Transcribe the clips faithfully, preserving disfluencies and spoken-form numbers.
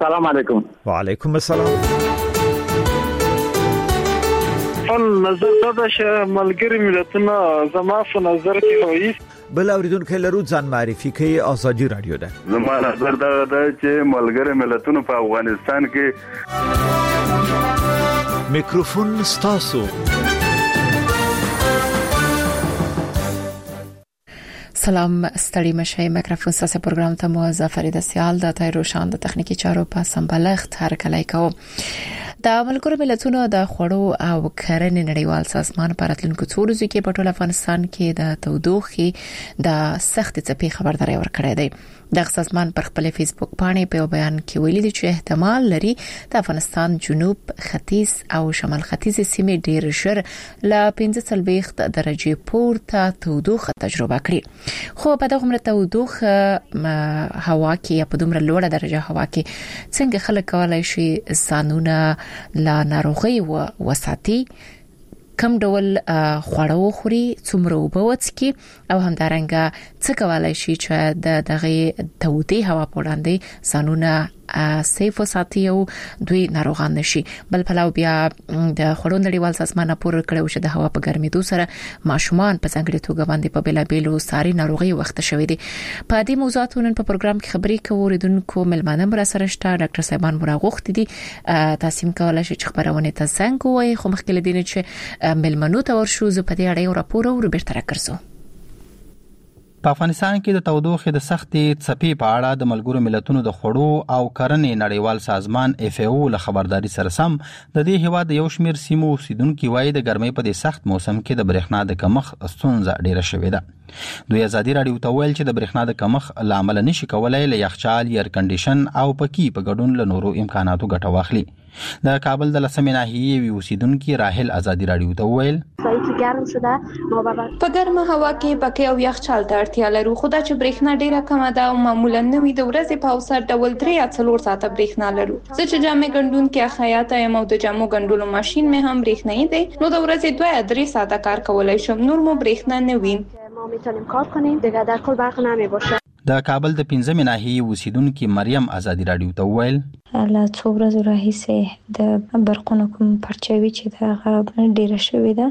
السلام علیکم. وعلیکم السلام. خپل نظر دا چې ملګری ملتونه زما په نظر کې وایي بل اوریدونکو لرو ځان معرفي کوي. آزادي رادیو ده. زما نظر دا ده چې ملګری ملتونه په افغانستان کې میکروفون ستاسو. سلام ستړي مشه. میکروفون ستاسو پروګرام ته مو ظفر سیال د تای روشان د تخنیکی چارو په سمبلښت هر کله کوم. د ملګرو ملتونو د خوړو او کرنې نړیوال سازمان په راتلونکو څو ورځو کې په ټول افغانستان کې د تودوخې د سخت څپې خبرداري ورکړې ده. د سازمان پر خپل فیسبوک باندې په بیان کې ویلي دي چې احتمال لري د افغانستان جنوب، ختیځ او شمال ختیځ سیمې ډېر ژر ل پنځه څلوېښت درجې پورته تودوخه تجربه کړي. خو په دغه مرته تودوخه هوا کې یا په دومره لوړه درجه هوا کې څنګه خلک کولای شي ځانونه لا ناروغي و وساتي، کم ډول خواړه وخوري، څومره اوبه وڅښي او همدارنګه څه کولای شي چې د دغه تودې هوا په وړاندې ځانونه سیف وساتي او دوی ناروغان نشي. بل پلاو بیا د خړون نړیوال سازمان پور کړو چې د هوا په ګرمېدو سره ماشومان په څنګه توګه باندې په بلابېلو ساري ناروغي وخت شوې دي. په دې موضوعاتو نن په پروګرام کې خبرې کوو. ریدونکو ملمانه مر سره شته ډاکټر صاحبان مراغوخت دي. تاسو کولای شئ چې خبرونه ته څنګه وایي خو مخکې لدینه چې ملمنو ته ورشو زه په دې اړه یو راپور وربرته راکړم. په افغانستان کې د تودوخې د سختې څپې په اړه د ملګرو ملتونو د خوړو او کرنې نړیوال سازمان اف ای او له خبرداري سره سم د دې هیواد د یو شمېر سیمو اوسیدونکو وایي د ګرمۍ په دې سخت موسم کې د برېښنا د کمښت ستونزه ډېره شوې ده. دوی ازادي رادیو ته ویل چې د برېښنا د کمښت لامل نشي کولای له یخچال، ایر کنډیشن او پکی په ګډون له نورو امکاناتو ګټه واخلي. د کابل د لسمې ناحیې وی اوسیدونکو راحل ازادي رادیو ته ویل په ګرمه هوا کې پکی او یخچال ته اړتیا لرو، خو دا چې برېښنا ډیره کمه ده او معمولا نوې د ورځې په اوسط ډول درې یا څلور ساعته برېښنا لرو. زه چې جامې ګنډون کې خیاطه یم او د جامو ګنډلو ماشين مې هم برېښنايي دی، نو د ورځې دوه یا درې ساعته کار کولای شم، نور مو برېښنا نه وي. ما میتونیم کار کنیم دیگه در کل برق نمی باشه. د کابل د پنځمې ناحیې اوسیدونکو مریم ازادي رادیو ته ویل له څو ورځې راهیسې د برقونو کوم پرچاوي چې دا ډیره شوې ده،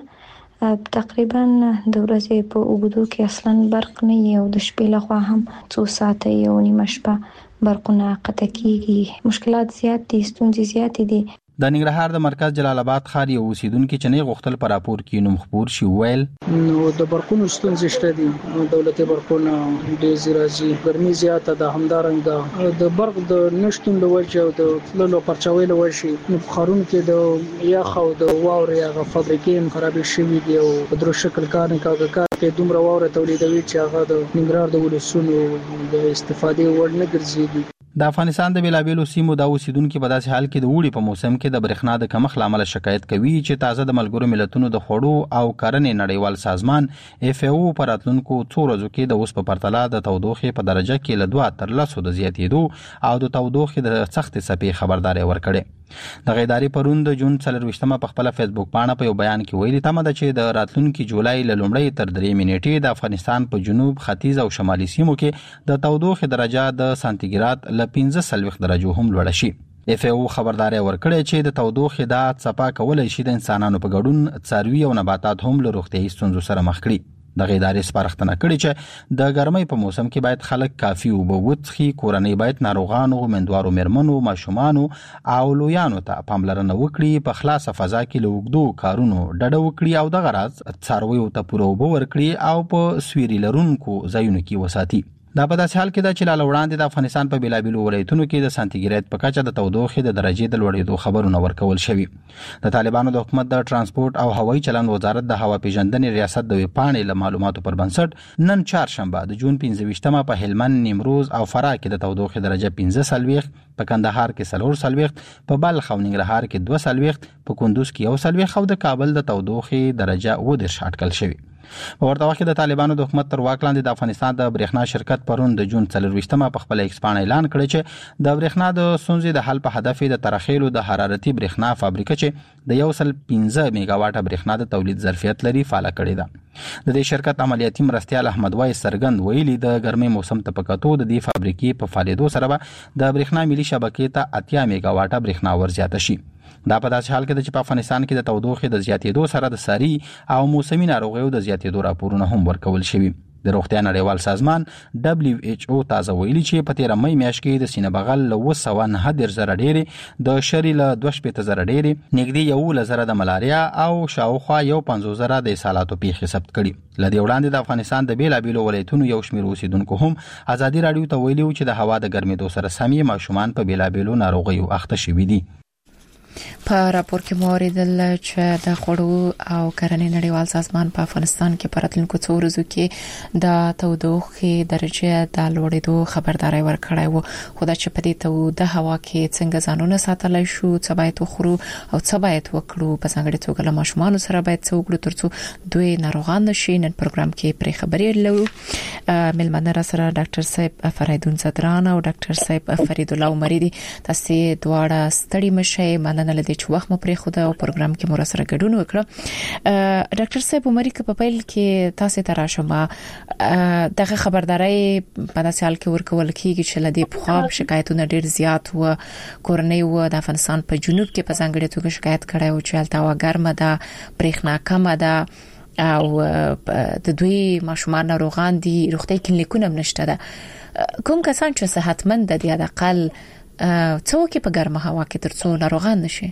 تقریبا د ورځې په اوږدو کې اصلا برق نه یو د شپې لخوا هم څو ساعته یو نیمه شپه برقونه قطع کیږي. مشکلات زیات دي، ستونزې زیات دي. د ننګرهار د مرکز جلال آباد ښار یو اوسیدونکو چې نه غوښتل پر راپور کې نوم خبر شي ویل نو د برقونو ستونزې شته دي، دولتي برقونه ډېر راځي، ګرمي زیاته ده، همدارنګه د برق د نشټون له وجه او د تللو پرچاوي له وجه نو خارون کې د یخ او د واورې هغه فابریکې خرابې شوې دي او په درو شکل کار نه کاږي کې دومره واوره تولیدوي چې هغه د ننګرهار د ولسونو د استفادې وړ نه ګرځي. د افغانستان د بلابېلو سیمو د اوسیدونکو په داسې حال کې د وړي په موسم کې د برېښنا د کمښت لامل شکایت کوي چې تازه د ملګرو ملتونو د خوړو او کرنې نړیوال سازمان اف ای او پر راتلونکو څو ورځو کې د اوس په پرتله د تودوخې په درجه کې له دوه تر لسو د زیاتېدو او د تودوخې د سخت څپې خبرداري ورکړي. د غیداری پرون د جون څلرويشتمه په خپل فیسبوک باندې په یو بیان کې ویلي تمه ده چې د راتلونکي جولای له لومړۍ تر درې نیټې د افغانستان په جنوب، ختیځ او شمالي سیمو کې د تودوخې درجه د سانتیګراد له پنځه څلوېښت درجو هم لوړه شي. اف ای او خبرداري ورکړې چې د تودوخې د څپه کولای شي د انسانانو په ګډون څاروي او نباتات هم له روغتيایي ستونزو سره مخ کړي. د غیداري سپارښتنه کړې چې د ګرمۍ په موسم کې باید خلک کافي اوبه وڅښي، کورنۍ باید ناروغانو، مندوارو مېرمنو، ماشومانو او لویانو ته پاملرنه وکړي، په خلاصه فضا کې له اوږدو کارونو ډډه وکړي او دغه راز څارویو ته پوره اوبه ورکړي او په سویري لرونکو ځایونو کې وساتي. دا په داسې حال کې ده چې لاله وړاندې د افغانستان په بلابېلو ولایتونو کې د سانتیګریډ په کچه د تودوخې د درجې د لوړېدو خبرونه ورکول شوي. د طالبانو د حکومت د ترانسپورت او هوایي چلند وزارت د هوا پیژندنې ریاست د ویبپاڼې له معلوماتو پر بنسټ نن چهارشنبه د جون پنځه ویشتمه په هلمند، نیمروز او فراه کې د تودوخې درجه پنځه څلوېښت، په کندهار کې څلور څلوېښت، په بلخ او ننګرهار کې دوه څلوېښت، په کندوز کې یو څلوېښت او د کابل د تودوخې درجه اووه دېرش اټکل شوی. په ورته وخت کې د طالبانو د حکومت تر واک لاندې د افغانستان د برېښنا شرکت پرون د جون څلرويشتمه په خپل ایکسپان اعلان کړی چې د برېښنا د ستونزې د حل په هدف د ترخیلو د حرارتي برېښنا فابریکه چې د یو سل پنځه میگا واټه برېښنا د تولید ظرفیت لري فعال کړې ده. د دې شرکت عملیاتي مرستیال احمد وای سرګند ویلي د ګرمۍ موسم ته پکاتو د دې فابریکې په فعالیتو سره به د برېښنا ملي شبکې ته اتیا میگا واټه برېښنا ورزیاته شي. دا په داسې حال کې چې په افغانستان کې د تودوخې د زیاتېدو سره د ساري او موسمي ناروغیو د زیاتېدو راپورونه هم ورکول شوي. د روغتیا نړیوال سازمان دبليو ایچ او تازه ویلي چې په تیر مې میاشت کې د سینه بغل له وسو نه د زره ډېری د شری له دوه شپږ زره ډېری نګدي یو لزره د ملاریا او شاوخوا یو پنځوس زره د اصالاتو پیښې ثبت کړي. لدی وړاندې د افغانستان د بیلابیلو ولایتونو یو شمېر اوسیدونکو هم ازادي رادیو ته ویلي چې د هوا د ګرمېدو سره سمي ماشومان په بیلابیلو ناروغیو اخته شوي دي. په راپور کې موریدل چې د خوړو او کرنې نړیوال سازمان په افغانستان کې په راتلونکو څو ورځو کې د تودوخې درجه د لوړېدو خبرداري ورکړای وو. خو دا چې په دې توده هوا کې څنګه ځانونه ساتلای شو، څه باید وخورو او څه باید وکړو، په څنګه توګه له ماشومان سره باید څه وکړو ترڅو دوی ناروغان نشي. نن پروګرام کې پرې خبرې لرو. ملمنه را سره ډاکټر صاحب فریدون صدران او ډاکټر صاحب فرید الله عمری دي. تاسو دواړه ستړي مشه مننه لدې چې وخت مو پرې خوده او پروګرام کې مو سره ګډون وکړه. ډاکټر صاحب عمری که په پیل کې تاسو ته راشم دغه خبرداري په داسې حال کې ورکول کیږي چې لدې په خو شکایتونه ډېر زیات و کورنۍ و د افغانستان په جنوب کې په ځانګړي توګه شکایت کړي او چې الته هوا ګرمه ده، برېښنا کمه ده او د دوی ماشومان ناروغان دي، روغتي کلینیکونه نشته ده. کوم کسان چې صحتمند دي د اقل څو کې په ګرمه هوا کې ترڅو ناروغان نشي؟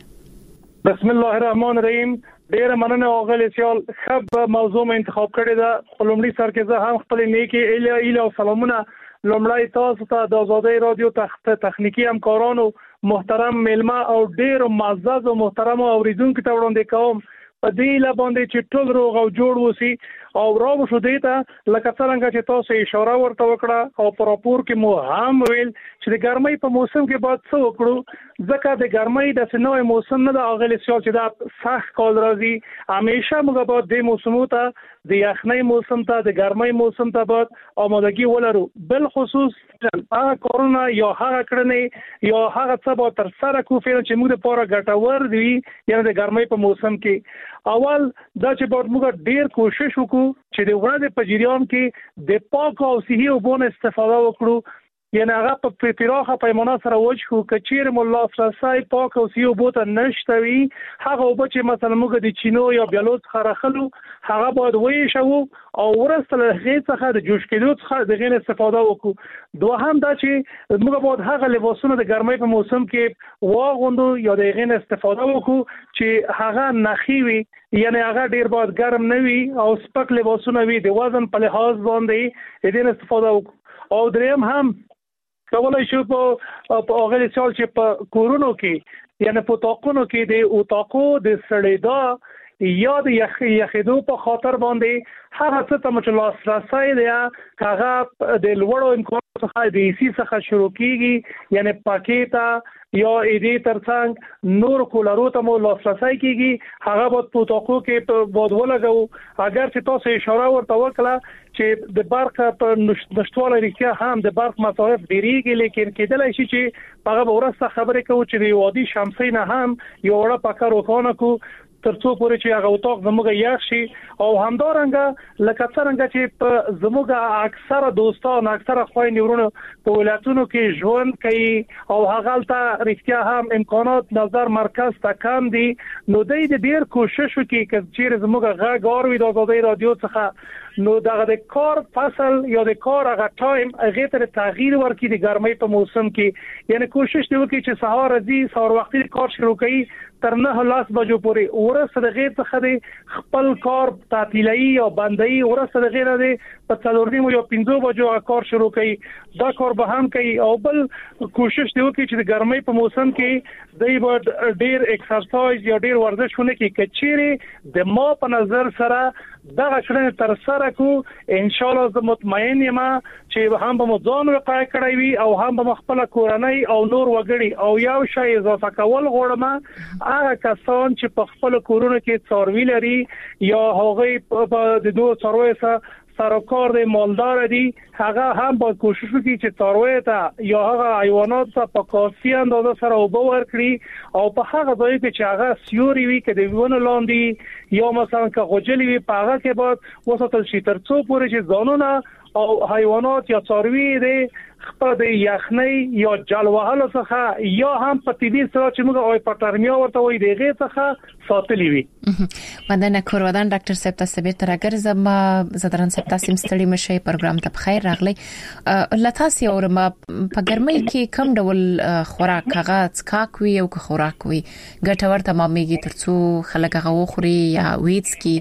بسم الله الرحمن الرحیم. ډیر مننه اوغلی سیال خب موضوع مې انتخاب کړی دا. خپلمړي سر کې زه هم خپل نیکی اله اله او سلامونه لومړی تاسو ته د آزادۍ رادیو تخت تخنیکی همکارانو محترم ملما او ډیر معزز او محترم اوریدونکو ته وړاندې کوم په دې لباندې چې ټول روغ او جوړ وسی او راو شو دیتا لکه څنګه چې تاسو اشاره ورته وکړه او پر راپور کې مو هم ویل چې د ګرمۍ په موسم کې باید څه وکړو، ځکه د ګرمۍ د سنوي موسم نه د اغلی سیال چې دا سخت کال راځي. همیشه موږ باید د موسمو ته د یخنۍ موسم ته د ګرمۍ موسم ته باید آمادگی ولرو. بل خصوص هغه کارونه یا هغه کړنې یا هغه څه به تر سره کو فعل چې موږ لپاره ګټور دي یعنی د ګرمۍ په موسم کې. اول دا چې باید موږ ډیر کوشش وکړو چې د ورځې په جریان کې د پاک او صحي اوبو استفاده وکړو، یعنی هغه په پراخه پیمانه سره وجهو کچیر مولا فرصای پاک او صحي اوبو ته نشټوي. هغه اوبه چې مثلا موږ د چینو یا بیالوت خرخلو هغه باید وې شو او ورسته له هغې څخه د جوش کېدو څخه د غیر استفاده وکړو. دوهم دا چې موږ باید هغه لباسونه د ګرمۍ په موسم کې واغوندو یا د غیر استفاده وکړو چې هغه نخي وي، یعنی هغه ډیر باید ګرم نه وي او سپک لباسونه وي د وزن په لحاظ باندې دې استفاده وکړو. او دریم هم کولای شو په اغلی سال چې په کورونو کې یعنی په تاقونو کې د اوتاقو د سړېدا یا د یخ یخېدو په خاطر باندې هغه څه ته چې لاسرسی دی هغه د لوړو امکاناتو څخه د ایسی څخه شروع کیږي، یعنی پاکیتا یا ایدی ترڅنګ نور کولرو ته مو لاسرسی کیږي. هغه په اوتاقو کې په باد ولګو. اگر چې تاسو اشاره ورته وکړه چې د برق په نشټواله لري هم د برق مصارف ډیریږي، لیکن کېدلای شي چې هغه ورسته خبرې کوي چې د وادي شمسي نه هم یو وړه پکا روښانه کو ترڅو پورې چې هغه اوتاق زموږ یخ شي. او همدارنګه لکه څنګه چې په زموږ اکثره دوستان اکثره خويندې ورونو په ولایتونو کې ژوند کوي او هغه ته رښتیا هم امکانات نظر مرکز ته کم دي، نو دوی د ډیر کوشش وکړي چې چیرې زموږ غږ اوروي د آزادۍ رادیو څخه، نو دغه د کار فصل یا د کار هغه ټایم هغه ته تغییر ورکړي د ګرمۍ په موسم کې. یعنی کوشش دی وکړي چې سهار راځي سهار وختي کار شروع کړي تر نه لاس بجو پورې ورسره د غیر څخه د خپل کار تعطیلي او بندي ورسره د غیر د په څلور نیمو یا پنځو بجو کار شروع کړي. دا کار به هم کوي او بل کوشش دی وکړي چې د ګرمۍ په موسم کې دوی به ډیر ایکسرسایز یا ډیر ورزش ونه کوي. کچېره د ما په نظر سره دا کړنې تر سره کو ان شاء الله زه مطمئن یم چې هم به مځون وقایع کړی وي او هم به خپل کورنۍ او نور وګړي او یو شی اضافه کول غواړم هغه کسان چې په خپل کورونو کې څاروي لري یا هغه په د دوه څاروي سره سرکار د مالدار دي هغه هم با کوشش وکړي چې څاروي ته یا هغه حیوانات ته په کافي اندازه سره اوبه ورکړي او په هغه ځای کې چې هغه سیوري وي کې د ونه لاندې یا مثلا که غوجلي وي په هغه کې باید وساتل شي تر څو پورې چې ځانونه او حیوانات یا څاروي د خپل د یخنۍ یا جل وهلو څخه یا هم په تیدی سره چې موږ او پټرمیا ورته وایي دغه څخه ساتلی وي. مندنه کورودان ډاکټر صاحب تاسو به تر اگر زما زدران صاحب تاسو مستړي مشي پروګرام ته بخیر راغلی. لتاسي اور ما په ګرمۍ کې کم ډول خوراک هغه څکاک وي او خوراک وي ګټور تمامېږي ترڅو خلک هغه وخوري یا وېڅ کی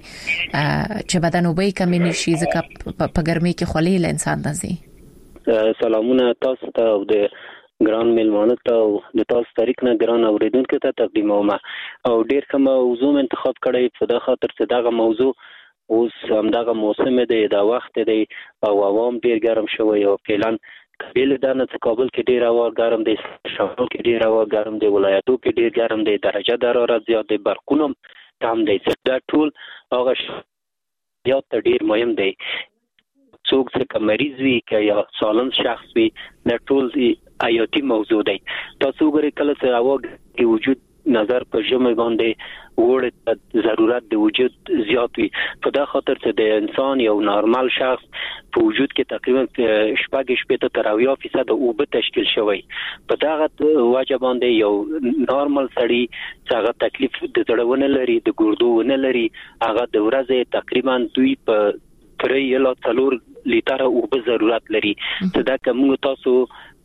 چې بدن وبې کم نشي ځکه په ګرمۍ کې خولې انسان دزي. سلامونه تاسو ته او د ګران میلمانه ته او د تاسو تاریخ نه ګران اوریدونکو ته تقدیموم او ډیر کوم موضوع انتخاب کړی په دغه خاطر چې دغه موضوع اوس همدغه موسم دی د وخت دی او عوام ډیر ګرم شوی او فعلا بیل دانه کابل کې ډیر هوا ګرم دی شمال کې ډیر هوا ګرم دی ولایتو کې ډیر ګرم دی درجه د حرارت زیات دی برقونم کم دی دا ټول هغه یاد ډیر مهم دی څوک چې مریض وي که یا سالم شخص وي دا ټول حیاتي موضوع دی. تاسو ګورئ کله چې هوا کې وجود نظر په ژمي باندې وړ ضرورت د وجود زیات وي په دا خاطر چې د انسان یو نارمل شخص په وجود کې تقریبا شپږ شپږ تر اویا فیصد اوبه تشکیل شوی په دغه وجه باندې یو نارمل سړی چې هغه تکلیف د زړه لري د ګردو ونه لري هغه د ورځې تقریبا دوی په پرې یلا څلور لیټر اوبه ضرورت لري چې دا کوم تاسو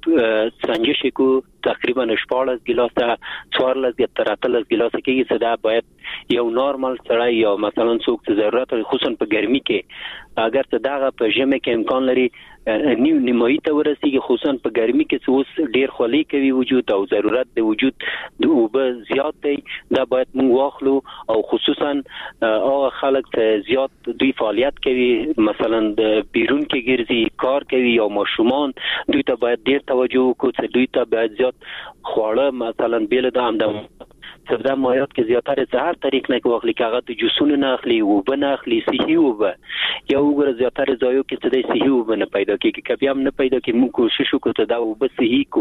سنجش کو تقریبا شپږ ګلاسه څوارلس یا تراتلس ګلاسه کې صدا باید یو نارمل سړی یا مثلا څوک چې ضرورت خصوصا په ګرمي کې اگر څه دغه په ژمي کې امکان لري نیو نیمایي ته ورسیږي خصوصا په ګرمي کې اوس ډیر خولې کوي وجود او ضرورت د وجود د اوبه زیات دی دا باید موږ واخلو او خصوصا او خلک ته زیات دوی فعالیت کوي مثلا د بیرون کې ګرځي کار کوي او ماشومان دوی ته باید ډیر توجه وکړي چې دوی ته باید زیات خواړه مثلا بیل د همدم سبدا مایات کې زیاتره زهر طریق نه کوخلی کاغه د جوسونه نه اخلي او بنه اخلي صحي او به یو ګره زیاتره ځایو کې څه د صحي او بنه پیدا کیږي کبي هم نه پیدا کی موږ کوشش وکړو ته دا او به صحي کو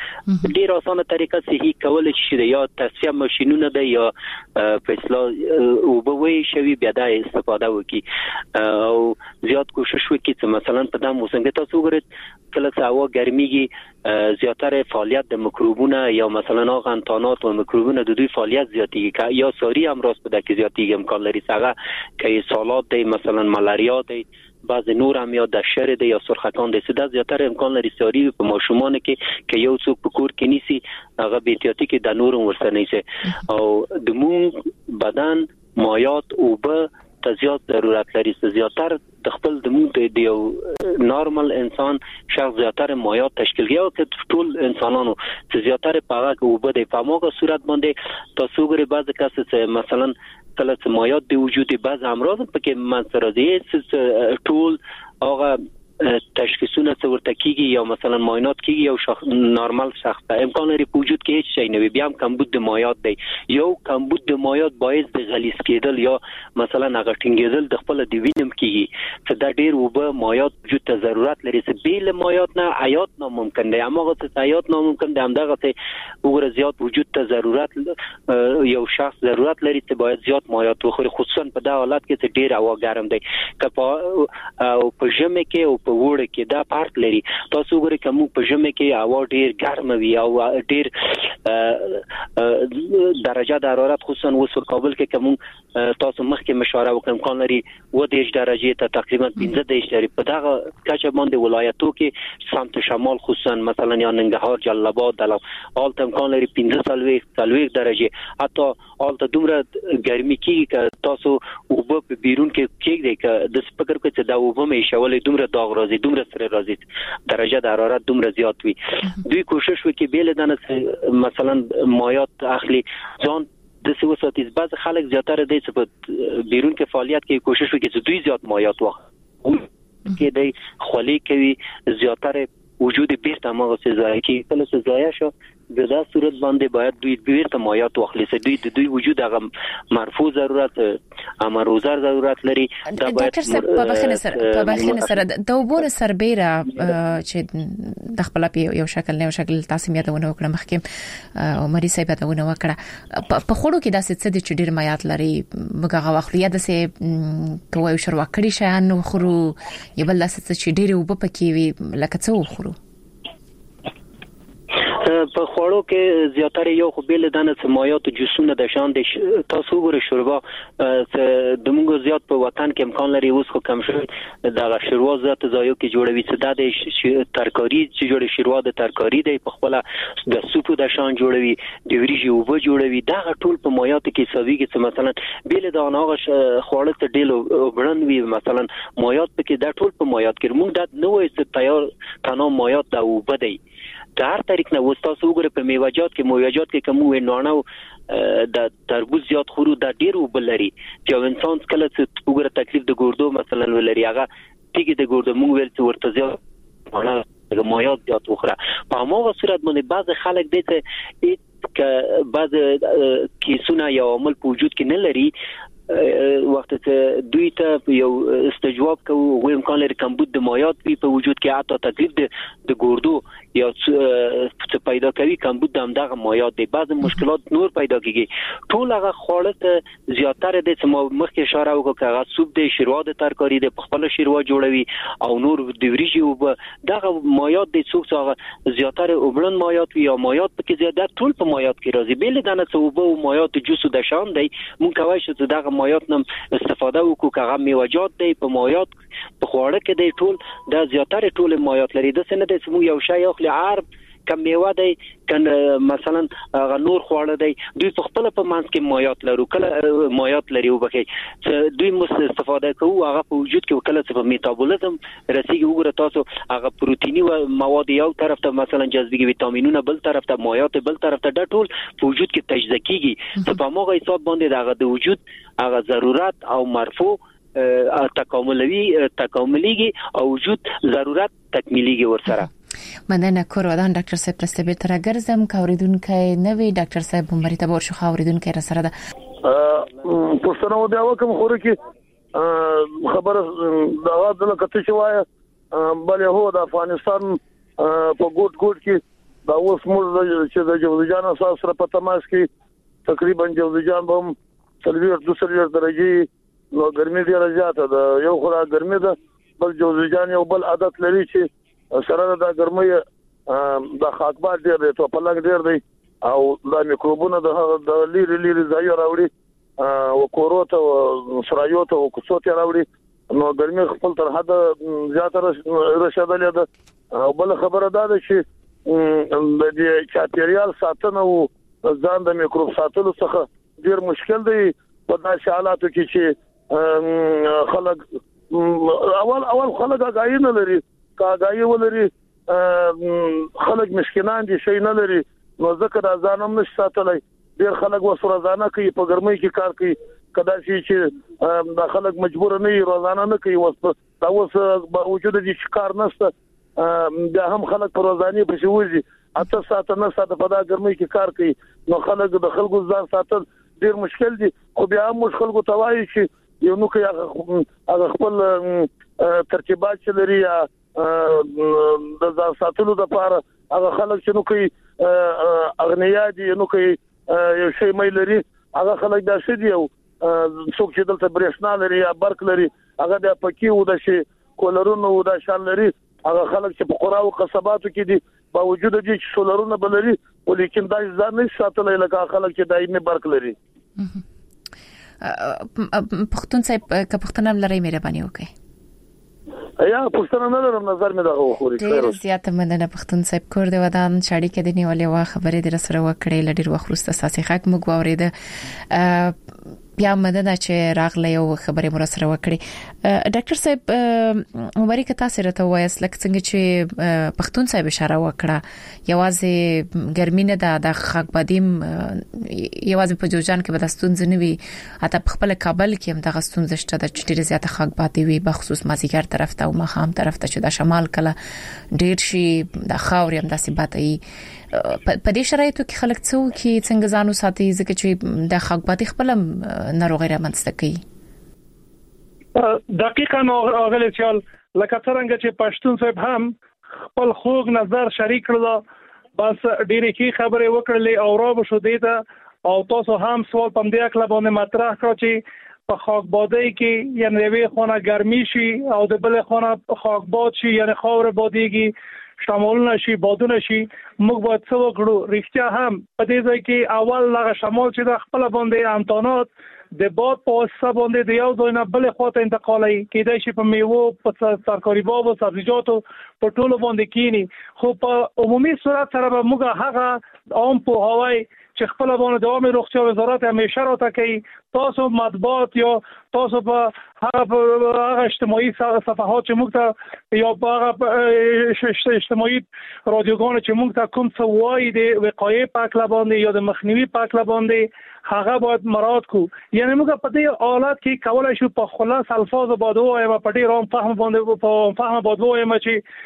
ډیر اسانه طریقه صحي کول شي یا تصفیه ماشينونه ده یا فیصله او به وي شوی بیا د استفاده وکي او زیات کوشش وکړي چې مثلا په دمو څنګه تاسو ګرځي کله چې هوا ګرميږي زیاتره فعالیت د میکروبونه یا مثلا هغه انتانات او میکروبونه د دوی فعالیت زیاتیږي یا ساری هم راست بده کې زیاتیږي امکان لري څنګه کې سالات دی مثلا ملاریا دی بعض نور هم یا د شر دی یا سرخکان دی سده زیاتره امکان لري ساری په ماشومان کې کې یو څوک په کور کې نیسی هغه به احتیاطي کې د نور ورسره نیسي او د مون بدن مایات او به زیات ضرورت لري زیاتر د خپل د مو د یو نارمل انسان شخص زیاتر مایات تشکیل کوي او ټول انسانانو زیاتر په هغه کې وبد په موګه صورت باندې تاسو ګورئ بعض کس چې مثلا کله چې مایات د وجود بعض امراض پکې منځ راځي ټول هغه تشخیصونه څورته کیږي یا مثلا معاینات کیږي یو شخص نارمل شخص ته امکان لري په وجود کې هیڅ شی نه وي بیا هم کمبود د مایات دی یو کمبود د مایات باعث د غلیظ کېدل یا مثلا هغه ټینګېدل د خپل د وینم کیږي چې دا ډیر وبه مایات وجود ته ضرورت لري چې بیل مایات نه حیات نه ممکن دی اما هغه ته حیات نه ممکن دی همدغه ته وګوره زیات وجود ته ضرورت یو شخص ضرورت لري چې باید زیات مایات وخوري خصوصا په دا حالت کې چې ډیر هوا ګرم دی که او په ژمي کې او په وړ کې دا پارت لري تاسو ګورئ کوم په ژمي کې هوا ډیر ګرم وي او ډیر درجه د حرارت خصوصا وسو کابل کې کوم تاسو مخکې مشوره وکړم کان لري و دیش درجه ته تقریبا پنځه دیش لري په دغه کچه باندې ولایتو کې سمت شمال خصوصا مثلا یا ننګرهار جلال آباد دلو آلته امکان لري پنځه سلويخ سلويخ درجه حتی آلته دومره ګرمي کې که تاسو وب په بیرون کې کېږي که د سپکر کې چې دا وب مې شولې دومره داغ راځي دومره سره راځي درجه د حرارت دومره زیات وي دوی کوشش وکړي بیل دنه مثلا مایات اخلي ځان د څه وساتي بعض خلک زیاتره د څه په بیرون کې فعالیت کوي کوشش وکړي چې دوی زیات مایات واخلي کې د خولي کوي زیاتره وجود بیرته مغه څه ځای کې کله څه ځای شو د دا صورت باندې باید دوی بیرته مایات واخلي چې دوی د دوی وجود هغه مرفوع ضرورت امروزار ضرورت لري دا باید ډاکټر صاحب په بخښنه سره په بخښنه سره د وبور سربېره چې د خپل یو شکل نه یو شکل تاسو یادونه وکړه مخکې عمري صاحب یادونه وکړه په خړو کې داسې څه د چډیر مایات لري مګه واخلي یا د سه کوی شروع کړی شي نو خرو یبل داسې چې ډیر وب پکې وي لکه څه وخورو په خوړو کې زیاتره یو خو بیل دانه سمایات او جوسونه د شان د تاسو ګره شوربا د موږ زیات په وطن کې امکان لري اوس خو کم شوی د شوروا ذات ځایو کې جوړوي چې د ترکاری چې جوړ شوروا د ترکاری د په خپل د سوپو د شان جوړوي د وریجې او و جوړوي دا ټول په مایات کې سوي کې مثلا بیل دانه خوړل ته ډیلو برنوي مثلا مایات کې دا ټول په مایات کې موږ د نوې ست تیار تنو مایات دا وبدي د هر طریق نه وستاسو وګوره په میوه‌جات کې میوه‌جات کې کوم وینونه د تربوز زیات خورو د ډیرو بلري چې انسان کله چې وګوره تکلیف د ګردو مثلا ولري هغه تیګي د ګردو موږ ول چې ورته زیات د میوه‌جات زیات وخوره په موغه صورت باندې بعض خلک دي چې بعض کیسونه یا عمل په وجود کې نه لري وخت ته دوی ته یو استجواب کوو غو امکان لري کمبود د مایات په وجود کې حتی تکلیف د ګردو یا څه پیدا کوي کمبود د همدغه مایات دي بعض مشکلات نور پیدا کیږي ټول هغه خالص زیاتره د سم مخکې اشاره وکړه هغه سوپ د شروع د ترکاری د خپل شروع جوړوي او نور د وریجې او دغه مایات د څوک څنګه زیاتره وبلن مایات یا مایات په زیاده ټول په مایات کې راځي بیل دانه څوبه او مایات جوسو د شان دی مونږ کوي چې دغه مایات نم استفاده وکړو هغه میوه‌جات دی په مایات په خوړه کې دی ټول د زیاتره ټول مایات لري د سند د سمو یو شی اخلي عرب کم میوه دی کنه مثلا هغه نور خوړه دی دوی په خپل په مانس کې مایات لرو کله مایات لري وبخي دوی مست استفاده کوو هغه په وجود کې کله چې په میتابولیزم رسیږي وګوره تاسو هغه پروتینی او مواد یو طرف ته مثلا جذبي ویټامینونه بل طرف ته مایات بل طرف ته د ټول په وجود کې تجزیه کیږي چې په موغه حساب باندې هغه د وجود هغه ضرورت او مرفوع تکاملوي تکامليږي او وجود ضرورت تکمیليږي ورسره مننه کورودان ډاکټر صاحب تاسو به تر ګرځم کوریدونکو نوې ډاکټر صاحب عمري ته ورشو خوریدونکو را سره ده پښتنو د اوکم خوري کې خبره دا غاډه کته شوای بل هو د افغانستان په ګوټ ګوټ کې دا اوس موږ چې د جوزجان سره په تماس کې تقریبا جوزجان بم تلویر دوسریر درجه نو ګرمي ډیره زیاته ده یو خورا ګرمي ده بل جوزجان یو بل عادت لري چې سره د ګرمۍ د خاکبار ډیر دی ته په لګ ډیر دی او د میکروبونو د لیری لیری ځای راوړي او کوروته او سرایوته او کوڅوته راوړي نو ګرمۍ خپل تر حد زیاته رسیدلې ده او بل خبره ده چې د دې چاپیریال ساتنه او ځان د میکروب ساتلو څخه ډیر مشکل دی په داسې حالاتو کې چې خلک اول اول خلک غاړي نه لري کاغای ولري خلک مسکینان دي شي نه لري نو ځکه د ځانم نش ساتلای ډیر خلک وسره ځانه کوي په ګرمۍ کې کار کوي کدا چې د خلک مجبور نه وي روزانه نه کوي وسه دا اوس باوجود دي چې کار نشته دا هم خلک په روزانه په شوځي اته ساعت نه ساعت په دا ګرمۍ کې کار کوي نو خلک د خلکو ځان ساتل ډیر مشکل دي خو بیا هم خلکو توایي چې یو نو کې هغه خپل ترتیبات چې لري یا د ځان ساتلو لپاره هغه خلک چې نو کوي اغنیا دي نو کوي یو شی مې لري هغه خلک دا شي دی او څوک چې دلته برېښنا لري یا برق لري هغه د پکی و د شي کولرونو و د شان لري هغه خلک چې په قرا او قصباتو کې دي باوجود دي چې سولرونه بلري ولیکن دا ځان نه ساتلای لکه خلک چې دایمي برق لري پښتون صاحب که پښتنم لري مهرباني وکړئ یا پښتنه نه لرم نظر مې دا خوري ډیر زیاته مننه پښتون صاحب کور دی ودان شاړي کې دی نیولې وا خبرې در سره وکړې لډیر وخت وروسته ساسي حق مګ واورید بیا مدنه چې راغله یو خبره مر سره وکړي ډاکټر صاحب عمرې که تاسو راته وایس لکه څنګه چې پښتون صاحب اشاره وکړه یوازې ګرمي نه ده د خاکبادیم یوازې په جوجان کې به د ستونزې نه وي اته په خپل کابل کې هم د ستونزې شته د چټیره زیاته خاکبادي وي بخصوص مازیګر طرف ته او مخام طرف ته چې د شمال کله ډیر شي د خاورې هم داسې باتي په دې شرایطو کې خلک څو کې څنګه ځانو ساتي ځکه چې د خاکبادي خپل ناروغي رامنځته کوي دقیقاً اغلی سیال لکه څنګه چې پښتون صاحب هم خپل خوږ نظر شریک کړل بس ډېرې کی خبرې وکړلې او را به شو دیته او تاسو هم سوال پم دی کله باندې مطرح کړو چې په خاکبادي کې یعنی وی خونه ګرمي شي او د بل خونه خاکباد شي یعنی خاور باديږي شمال نشي بادونه شي موږ باید څه وکړو رښتیا هم په دې ځای کې اول لغه شمال چې د خپل باندې امتحانات د باد په واسطه باندې د یو ځای نه بل خواته انتقالي کېدای شي په میوه په ترکاري باب او سبزیجاتو په ټولو باندې کینی خو په عمومي صورت سره به موږ هغه عام په هواي چې خپل باندې د عامه روغتیا وزارت همیشه راته کوي تاسو مطبوعات یا تاسو په هغه اجتماعي صفحات چې موږ ته یا په هغه اجتماعي رادیوګان چې موږ ته کوم څه وایي د وقایې په اړه باندې یا د مخنیوي په اړه باندې هغه باید مراعات کو یعنی موږ په دې حالات کې کولای شو په خلاص الفاظ باندې وایم په ډیر عام فهم باندې په فهم باندې وایم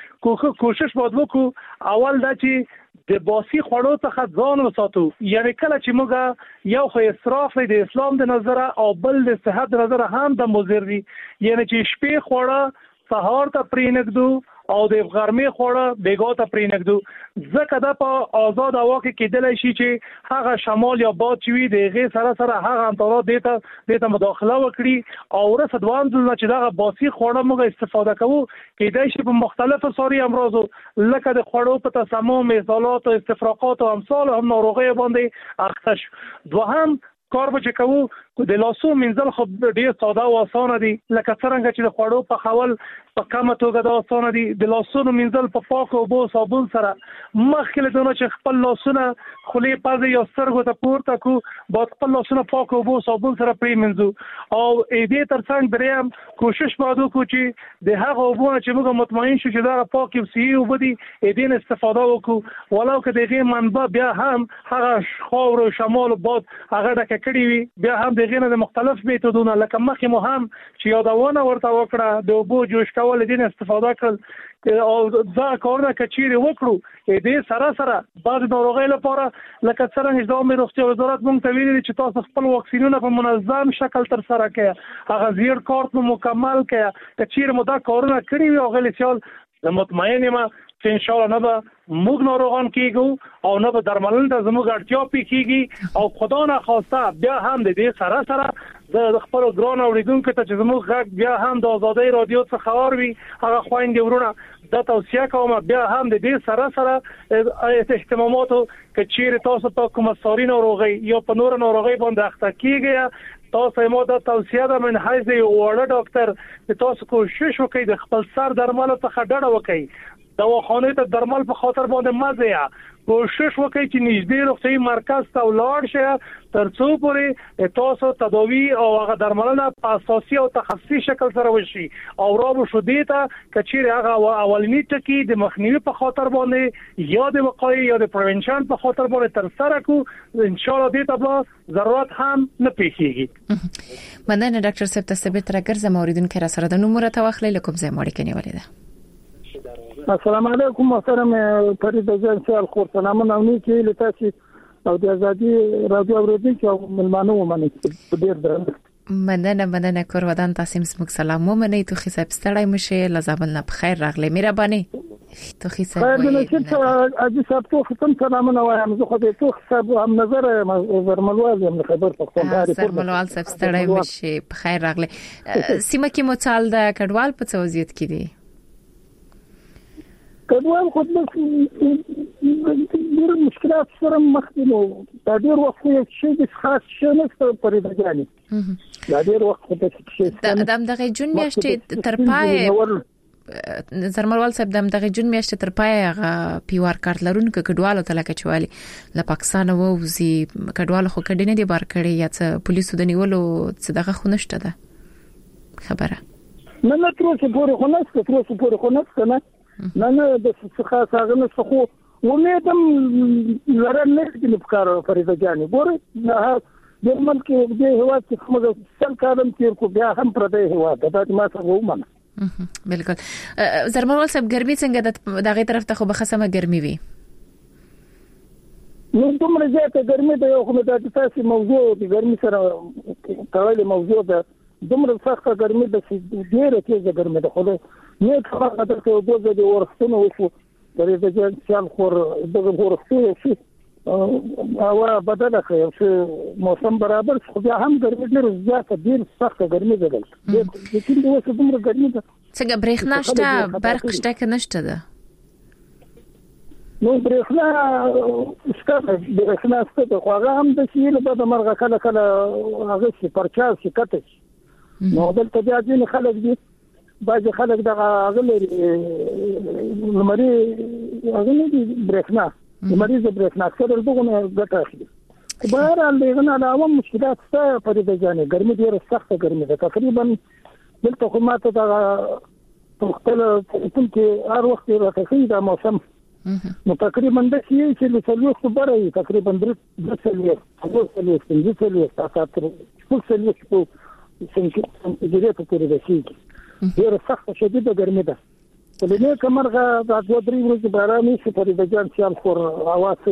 چې کوشش باید وکړو اول دا چې د باسي خوړو څخه ځان وساتو یعنی کله چې موږ یو خو اسراف د اسلام د نظره او بل د صحت د نظره هم د مضر دي یعنی چې شپې خوړه سهار ته پرېنګدو او د غرمې خوړه بیګا ته پرېنګدو ځکه دا په آزاد هوا کې کېدلی شي چې هغه شمال یا باد چې وي د هغې سره سره هغه امطارات دې ته دې ته مداخله وکړي او وروسته دوام ځل چې دغه باسي خوړه موږ استفاده کوو کېدای شي په مختلفو ساري امراضو لکه د خوړو په تسمم اضالات او استفراقات او امثال هم ناروغۍ باندې اخته شو دوهم کار به چې کوو د لاسو منځل خو ډیر ساده او اسانه دي لکه څنګه چې د خوړو په خول په کومه توګه دا اسانه دي د لاسو منځل په پاکو اوبو صابون سره مخکې له دونه چې خپل لاسونه خولې پزې یا سترګو ته پورته کو باید خپل لاسونه پاکو اوبو صابون سره پرېمنځو او دې ترڅنګ دریم کوشش باید وکړو چې د هغه اوبو چې موږ مطمئن شو چې دا پاکي او صحي اوبه دي دې استفاده وکړو ولو که دغه منبع بیا هم هغه خاور او شمال او باد هغه ډکه کړی وي بیا هم دغه نه مختلف میتودونه لکه مخې مو هم چې یادونه ورته وکړه د اوبو جوش کول دین استفاده کړل او دا کارونه کچېری وکړو دې سره سره بعض ناروغۍ لپاره لکه څنګه چې د عامه روغتیا وزارت مونږ ته ویلي چې تاسو خپل واکسینونه په منظم شکل تر سره کړئ هغه زیر کارت مو مکمل کړئ کچېری مو دا کارونه کړی وي او غلی سیال د مطمئن یم چې ان شاء الله نه به موږ ناروغان کېږو او نه به درملنه د زموږ اړتیا پیږي او خدا نه خواسته بیا هم د دې سره سره د خپل ګران اوریدونکو ته چې زموږ غږ بیا هم د آزادۍ رادیو څخه خبر وي هغه خويندې ورونه د توصیه کوم بیا هم د دې سره سره اهتماماتو کچېر تاسو په کومه ساري ناروغي یا په نور ناروغي باندې اخته کیږي تاسو مو د توصیه د من حیث یو وړ ډاکټر چې تاسو کوشش وکړئ د خپل سر درمل څخه ډډه وکړئ دواخانه ته درمل په خاطر باندې مزه کوشش وکړئ چې نږدې روغتيایي مرکز ته ولاړ شئ ترڅو پورې تاسو تداوی او هغه درملنه په اساسي او تخصصي شکل سره وشي او راو شو دیتا کچېر هغه اولنی ټکی د مخنیوي په خاطر باندې یا د وقایې یا د پریونشن په خاطر باندې تر سره کو ان شاء الله دیتا به ضرورت هم نه پیښیږي مننه ډاکټر صاحب تاسو به تر ګرځم اوریدونکو را سره د نومره توخلې لکم زه مړ کې نیولې ده السلام علیکم محترم فرید جان سیال خورسنامه نومي کې لتاسي او د ازادي رادیو اوریدونکو ملمانو ومنه ډیر درنه مننه مننه کور ودان تاسو موږ سلام ومنه تو خي صاحب ستړی مشه لزابل نه بخیر راغله مهرباني تو خي صاحب خیر نه چې اجي صاحب تو ختم سلامونه وایم زه خو دې تو صاحب هم نظر ورملوال یم خبر پښتون داري ورملوال صاحب ستړی مشه بخیر راغله سیمه کې مو چال د کډوال په توزیت کې دي کډوال خو د ډېر مشکلات سره مخ دي نو دا ډېر وخت چې د خاص شنه پرې راځي دا ډېر وخت د چې د دغه جون میاشتې تر پای زرمروال صاحب د دغه جون میاشتې تر پای هغه پیوار کارت لرونکو کډوالو ته لکه چوالي له پاکستان ووزي کډوالو خو کډینه دي بار کړی یا څه پولیسو د نیولو څه دغه خونشته ده خبره نه نه تر څو پورې خو نه څه تر څو پورې خو نه څه نه نه د څه خاص هغه نه څه خو ومېدم لرل نه دي په کار فریضه جاني ګوره نه د ملک د هوا چې موږ څل کارم تیر کو بیا هم پر دې هوا د دې ما څه ومنه بالکل زرمروال صاحب ګرمي څنګه دغه طرف ته خو بخصمه ګرمي وي نو دومره زیاته ګرمي ده یو خو د تاسو موضوع د ګرمي سره تړلې موضوع ده دومره سخته ګرمي ده چې ډېره تېزه ګرمي ده خو نه خبره ده چې دوزه د ورښتونو وشو د دې ځان خیال خور دغه ورښتونو شي او بدله کوي چې موسم برابر خو بیا هم ګرمي ډېره زیاته ډېره سخته ګرمي ده د کله اوس دومره ګرمي ده څنګه برېښنا شته برق شته که نشته ده نو برېښنا شته برېښنا شته خو هغه هم د شي له بده مرغه کله کله هغه شي پرچا شي کته نو دلته بیا ځینې خلک دي بعضې خلک دغه هغه لري لمري هغه نه دي برېښنا لمریزه برېښنا اکثر دغه نه ګټه اخلي خو بهرحال د هغه نه علاوه مشکلات شته فريده جانې ګرمي ډېره سخته ګرمي ده تقریبا دلته خو ماته دغه په خپل ټلیفون کې هر وخت راته ښیي دا موسم نو تقریبا د شي چې له څلوېښتو بره وي تقریبا درې څلوېښت څلور څلوېښت پنځه څلوېښت اساتر شپږ څلوېښت څنګه دې ته پورې رسیږي ډېر سخت شدیده ګرمي ده ولې کومرغه د دوه درې ورځې باران نشي پرې د جان سیال خور اواز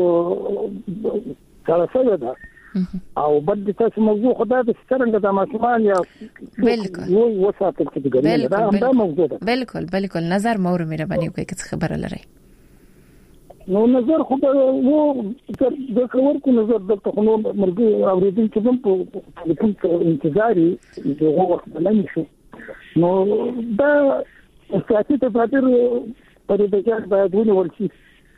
کله ده او بل د تاسو موضوع خدای د څنګه د ماشومان یا بالکل یو وساتل چې ګرمي ده دا موضوع ده بالکل بالکل نظر مور مهرباني کوي که خبره لري نو نظر خو وو د کور کو نظر د خپل مرګي اوریدل چې هم په ټلیفون کې انتظاري د وخت بلنی شو نو دا استاتي ته خاطر پرې د ځان باید ونیول شي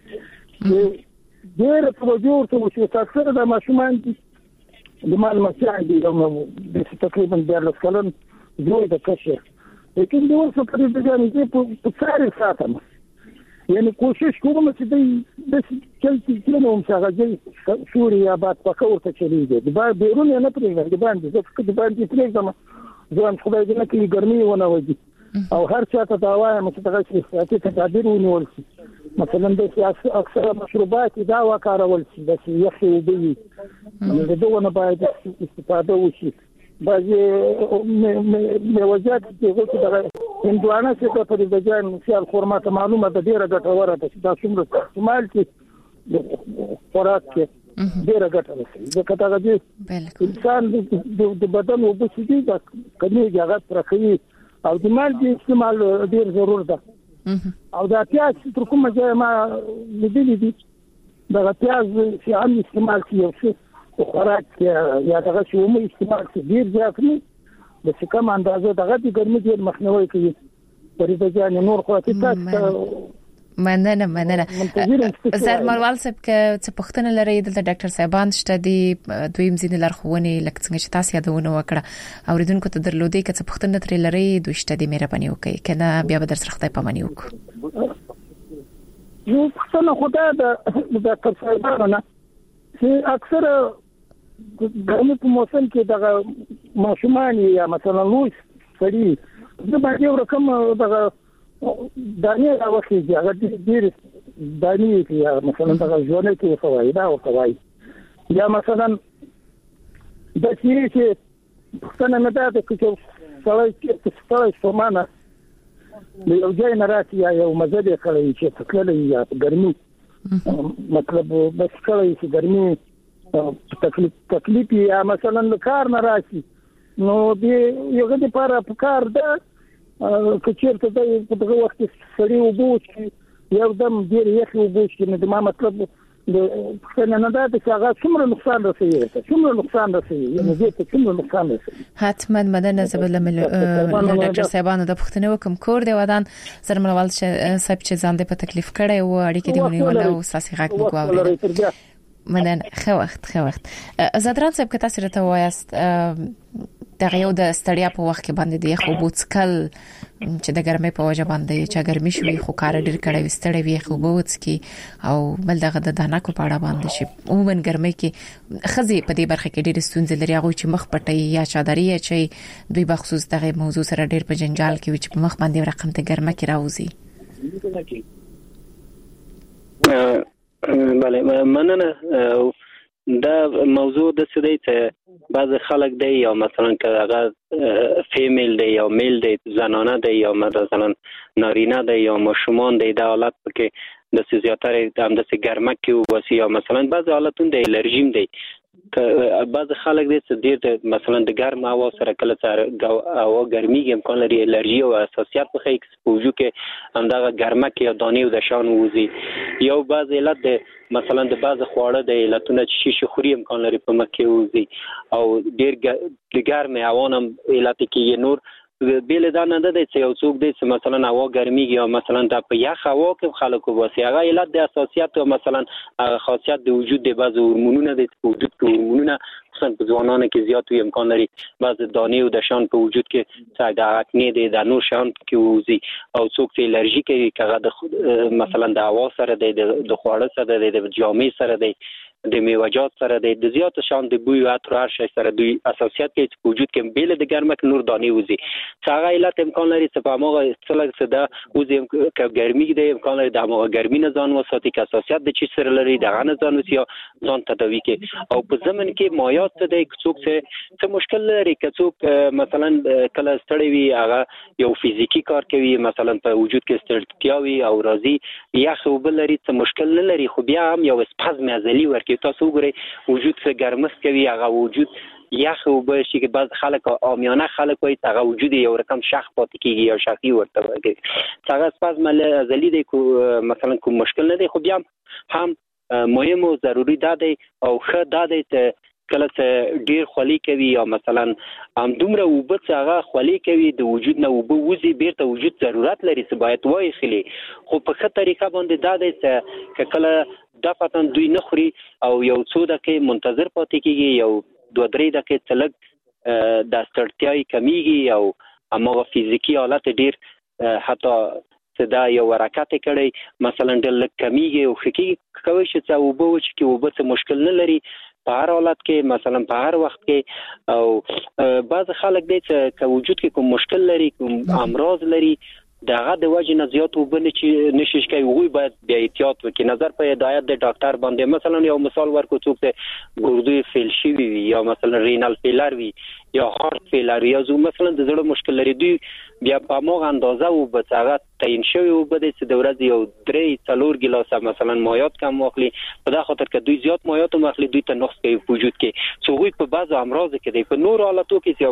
ډېر توجه ورته وشي تاسو د ماشومان د معلومات دي نو د تقریبا د لسکلن دوی د کشه لیکن د اوسه پرې د ځان کې په څاري ساتم یعنی کوشش کوم چې د چلتي کینوم څنګه سوریا باد پکورته چلیږي د با بیرون نه پرېږدي د باندې ځکه د باندې پرېږدم ځوان خدای دې نه کې ګرمي ونه وځي او هر چاته دا وایم چې دغه سیاسي تدابیر ونیول شي مثلا د سیاسي اکثر مشروبات دا وکارول شي د یخي وبوي د دوه نه باید استفاده وشي بعضې میوجات چې دغه هندوانه چې په دې ځان سیال خورماته معلومه ده ډېره ګټوره ده چې دا څومره استعمال کې خوراک کې ډېره ګټه لري ځکه دا د انسان د بدن او د سږي د کمیږي هغه پرخي او د مالګې استعمال ډېر ضرور ده او دا پیاز تر کومه ځای ما لیدلي دي دغه پیاز چې عام استعمال کیږي خوراک یا دغه شی عمومي استعمال کې ډیر ځکه نه د څه کم اندازه دغه د ګرمۍ ډیر مخنیوي کوي پرې د ځان نور خو تاسو مننه مننه زرمروال صاحب که څه پوښتنه لري د ډاکټر صاحبان شته دي دویم ځینې لارښوونې لکه څنګه چې تاسو یادونه وکړه اوریدونکو ته درلودي که څه پوښتنه ترې لري دوی شته دي مهرباني وکړئ کنه بیا به در سره خدای پاماني وکړو یو څه خدای د ډاکټر صاحبانو نه چې اکثر ګرمي په موسم کې دغه ماشومان یا مثلا لوی سړي د باندې ورکم دغه دانې راوخی چې هغه ډېر دانې کې مثلا دغه ژوند کې فواید او فواید یا مثلا د چیرې چې څنګه نه ده چې سړی چې ستاسو سمانه یو ځای نه راځي یا یو مزه کوي چې تکلې یا ګرمي مطلب بس کوي چې ګرمي تکلیف تکلیف یا مثلا کار نه راشي نو دې یو غوډه لپاره په کار ده چې چیرته د په دغه وخت سړی وبوش یو دم ډیر یخ وبوش نو د ما مطلب د څنګه نه ده چې هغه څومره نقصان رسوي څومره نقصان رسوي یعنی دې ته څومره نقصان رسوي حتما مدنه زبل مل ډاکټر صاحبانو د پښتنو کوم کور دی ودان زرمروال صاحب چې ځان دې په تکلیف کړي او اړیکې دی ونیول او ساسي غاک وګورئ مننه خو وخت خو وخت زدران صاحب که تاسو راته وایاست دغه یو د ستړیا په وخت کې باندې دی خو بوڅکل چې د ګرمۍ په وجه باندې چې ګرمي شوي خو کار ډیر کړي وستړی وي خو بوڅ کی او بل دغه د دانه کو پاړه باندې شي عموما ګرمۍ کې خزي په دې برخه کې ډیر ستونزې لري هغه چې مخ پټي یا چادرې چې دوی بخصوص دغه موضوع سره ډیر په جنجال کې وي چې په مخ باندې رقم ته ګرمه کې راوځي. بله مننه. دا موضوع د سدي ته بعض خلک دی یا مثلا که هغه فیمیل دی یا میل دی زنانه دی یا مثلا نارینه دی یا ماشومان دی د حالت کې د زیاتره هم د ګرمه کې وسی یا مثلا بعض حالتونه د الرجیم دی که بعض خلک دی چې ډیر مثلا د ګرم هوا سره کله سره هوا ګرمي امکان لري الرجی او حساسیت په خې اکسپوژر کې هم د ګرمه کې یا دانې او د شان وځي یو بعض علت دی مثلا د بعض خواړه د علتونه چې شیشه خوري امکان لري په مکه وځي او ډیر د ګرم هوا هم علت کې نور بیل دا نه ده چې یو څوک دی چې مثلا هوا ګرميږي او مثلا د په یخ هوا کې خلکو واسي هغه علت د اساسيات او مثلا خاصیت د وجود د بعض هورمونونه د وجود کې هورمونونه خصوصا په ځوانانو کې زیات وي امکان لري بعض دانې او د شان په وجود کې څنګه د اکنی د د نور شان کې وځي او څوک چې الرجی کوي کغه د مثلا د هوا سره د د خواړه سره د جامې سره د د میوه‌جات سره د زیات شان د بوی او عطر هر شي سره دوی اساسيات کې په وجود کې بیل د ګرمه کې نور دانې وځي څنګه علت امکان لري چې په موږ څلګ صدا وځي ک ګرمي د امکان لري د موږ ګرمي نه ځان وساتي که اساسيات د چی سره لري د غنه ځان وسی ځان تداوي کې او په زمن کې مایات ته د څوک څه مشکل لري که څوک مثلا کله ستړی وي هغه یو فزیکی کار کوي مثلا په وجود کې ستړیا وي او راضي یا خو بل لري څه مشکل نه لري خو بیا هم یو سپازم ازلی ورکی تاسو وګورئ وجود څخه ګرمښت کوي هغه وجود یخ او به شي کې بعض خلک عامیانه خلک وایي هغه وجود یو رقم شخ پاتې کیږي یا شخي ورته وایي هغه سپازم ازلی دی کو مثلا کوم مشکل نه دی خو بیا هم مهم او ضروری ده او ښه ده چې کله چې ډیر خولي کوي یا مثلا هم دومره وبڅ هغه خولي کوي د وجود نه وب وزي بیرته وجود ضرورت لري چې باید وای خلی خو په ښه طریقه باندې دا دی چې کله د پاتن دوی نه خوري او یو څو دقیقې منتظر پاتې کیږي یو دوه درې دقیقې تلګ د ستړتیاي کمیږي او هغه فزیکی حالت ډیر حتی صدا یو حرکت کړي مثلا د کمیږي او خکې کوي چې وب و چې وب څه مشکل نه لري په هر حالت کې مثلا په هر وخت کې او بعض خلک دي چې وجود کې کوم مشکل لري کوم امراض لري دغه د وجه نه زیات وبنه چې نشش کوي وګوي باید بیا احتیاط وکړي نظر په هدایت د ډاکټر باندې مثلا یو مثال ورکو څوک ته ګردوی فیل شي وي یا مثلا رینال فیلر وي یا هارت فیلر یا زو مثلا د زړه مشکل لري دوی بیا په موغه اندازه او به هغه تعین شوی او بده چې د ورځې یو درې څلور ګلاسه مثلا مایات کم واخلي په دا خاطر چې دوی زیات مایات واخلي دوی ته نقص کوي وجود کې څو وي په بعض امراض کې دی په نور حالاتو کې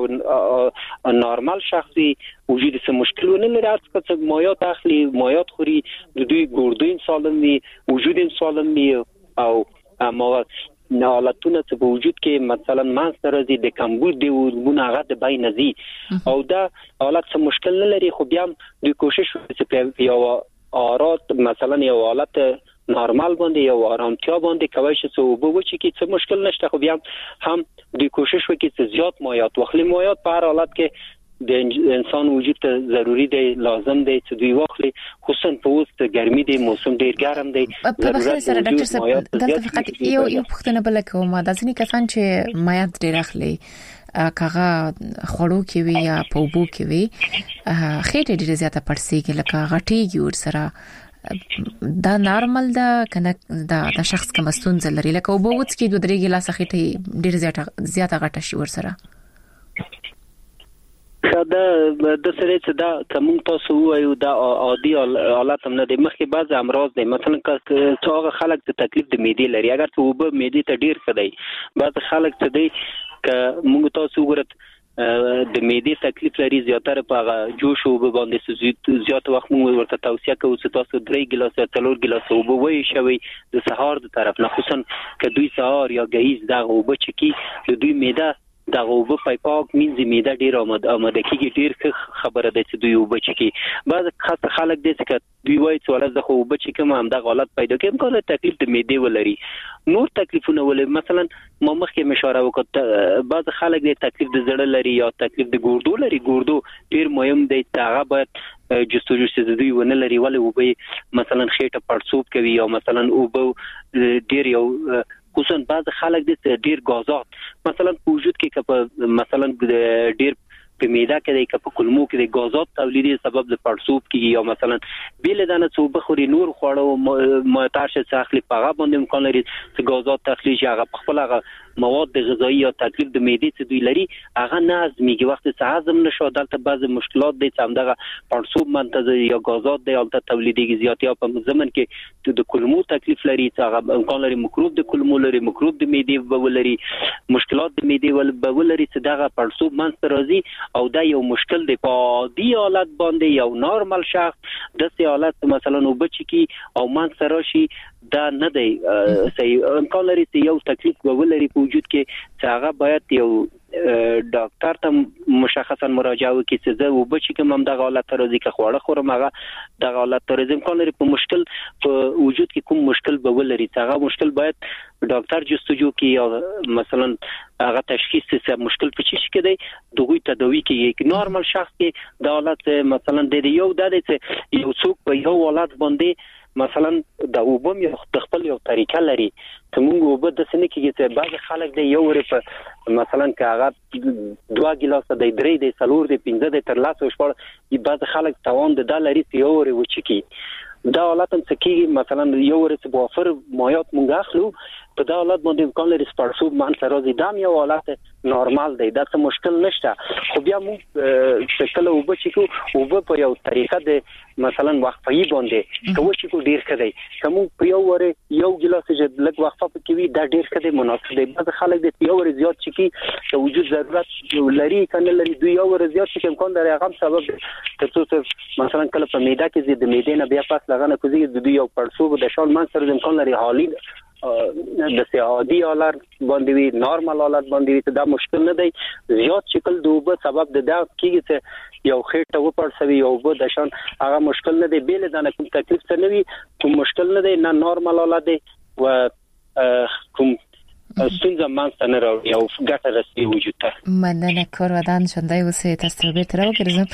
یو نارمال شخصي وجود څه مشکل ونه لري چې مایات اخلي مایات خوري دوی ګردوی سالم وي وجود سالم وي او امراض حالتونه چې په وجود کې مثلا مانستر راځي د کمبود دی ورمونه هغه د بای نزي او دا حالت څه مشکل نه لري خو بیا دوی کوشش وکړي چې یو آرات مثلا یو حالت نارمال باندې یو آرامتیا باندې کوي چې وبو چې کې څه مشکل نشته خو بیا هم دوی کوشش وکړي چې زیات مایات واخلي مایات په هر حالت کې د انسان وجود ته ضروری دی لازم دی چې دوی واخلي خصوصا په وخت ګرمي دی موسم ډیر ګرم دی ضرورت سره ډاکټر صاحب دلته فقط یو یو پوښتنه بل کوم دا ځنی کسان چې مایات ډیر اخلي کاغه خړو کې وي یا په بو کې وي خېټه ډیره زیاته پړسیږي لکه غټيږي ور سره دا نارمل ده کنه دا د شخص کوم ستونزه لري لکه وبو وڅ کې دوه درې ګلاس خېټه ډیره زیاته زیاته غټه شي ور سره دا د سره چې دا کوم تاسو وایو دا عادي حالت هم نه دی مخکې بعض امراض دي مثلا که هغه خلک د تکلیف د معدې لري اگر ته وب معدې ته ډیر ښه دی بعض خلک ته دی ک موږ تاسو ورت د معدې تکلیف لري زیاتره په جوش او باندې زیات وخت موږ ورته توصیه کوو چې تاسو درې ګلاس یا څلور ګلاس وب وای شوي د سهار د طرف نه خصوصا ک دوی سهار یا غهیز دا وب چکی د دوی معده دا اوبه په پاک مینځي میده ډیر آماده آماده کیږي ډیر خبره ده چې دوی اوبه چکی بعض خاص خلک دي چې دوی وایي چې ولې د اوبه چکی کوم هم د غلط پیدا کوي کوم تکلیف د میده ولري نور تکلیفونه ولې مثلا ما مخکې مشوره وکړه بعض خلک دي تکلیف د زړه لري یا تکلیف د ګوردو لري ګوردو ډیر مهم دی هغه باید جستجو چې دوی ونه لري ولې وبې مثلا خېټه پړسوب کوي یا مثلا وبو ډیر یو خصوصا بعض خلک دي ډیر غازات مثلا په وجود کې کپ مثلا ډیر په میده کې د کپ کلمو کې د غازات تولیدي سبب د پړسوب کې یا مثلا بیل دانه څو بخوري نور خوړو متاش څخلی پاغه باندې امکان لري چې غازات تخلیج هغه په خپل هغه مواد غذایی یا تکلیف د معدې چې دوی لري هغه نه ازمیږي وخت چې هضم نشو دلته بعض مشکلات دي چې همدغه پړسوب منتظر یا غازات دی البته تولیدي زیاتیا په زمن کې د کلمو تکلیف لري چې هغه امکان لري مکروب د کلمو لري مکروب د معدې ولري مشکلات د معدې ولري چې دغه پړسوب منځ راځي او دا یو مشکل دی په دی حالت باندې یو نارمل شخص د سي حالت مثلا وبچ کی او منځ راشي دا نه دی صحیح امکان لري چې یو تکلیف ولري په وجود کې چې هغه باید یو ډاکټر ته مشخصا مراجعه وکړي چې زه وبچ کوم هم د حالت راځي که خوړه خورم هغه د حالت راځي امکان لري په مشکل په وجود کې کوم مشکل به ولري چې هغه مشکل باید ډاکټر جستجو کوي یا مثلا هغه تشخیص چې مشکل په چی شي کې دی دغه تداوی کوي نورمال شخص کې د حالت مثلا د یو د دې یو څوک په یو حالت باندې مثلا د وبم یو خپل یو طریقه لري ته موږ وب د سنې کې چې بعض خلک د یو ور په مثلا کاغه دوا ګلاس د درې د سلور د پنځه د تر لاسو شپږ بعض خلک توان د دلاري یو ور وچکی دا حالت هم سکیږي مثلا یو ور څه بوفر مایات مونږ اخلو په دا حالت باندې امکان لري سپارسوب مان سره زی دام یو حالت نورمال دی دا څه مشکل نشته خو بیا موږ شکل وب چې وب په یو طریقه د مثلا وقفه باندې کوم چې کو ډیر کړي کوم په یو ور یو ګلاس چې لږ وقفه پکې دا ډیر کړي مناسب دی بعض خلک د یو ور زیات چکی چې وجود ضرورت لري کنه لري دوی یو ور زیات چې امکان لري هغه سبب ته مثلا کله په میده کې د میده نه بیا پاس لغنه کوزي د دوی یو پړسوب د شال مان سره امکان لري حالي د سیادي حالت باندې وی نارمال حالت باندې وی ته دا مشکل نه دی زیات شکل دوبه سبب د دا کیږي چې یو خېټه و پړسوي یو به د شان هغه مشکل نه دی بیل دانه کوم تکلیف څه نه وي کوم مشکل نه دی نه نارمال حالت دی و کوم ستونزه مانسته نه راوړي او ګټه رسي وجود ته مننه کور ودان شوندای اوسه تاسو به تر وګرځم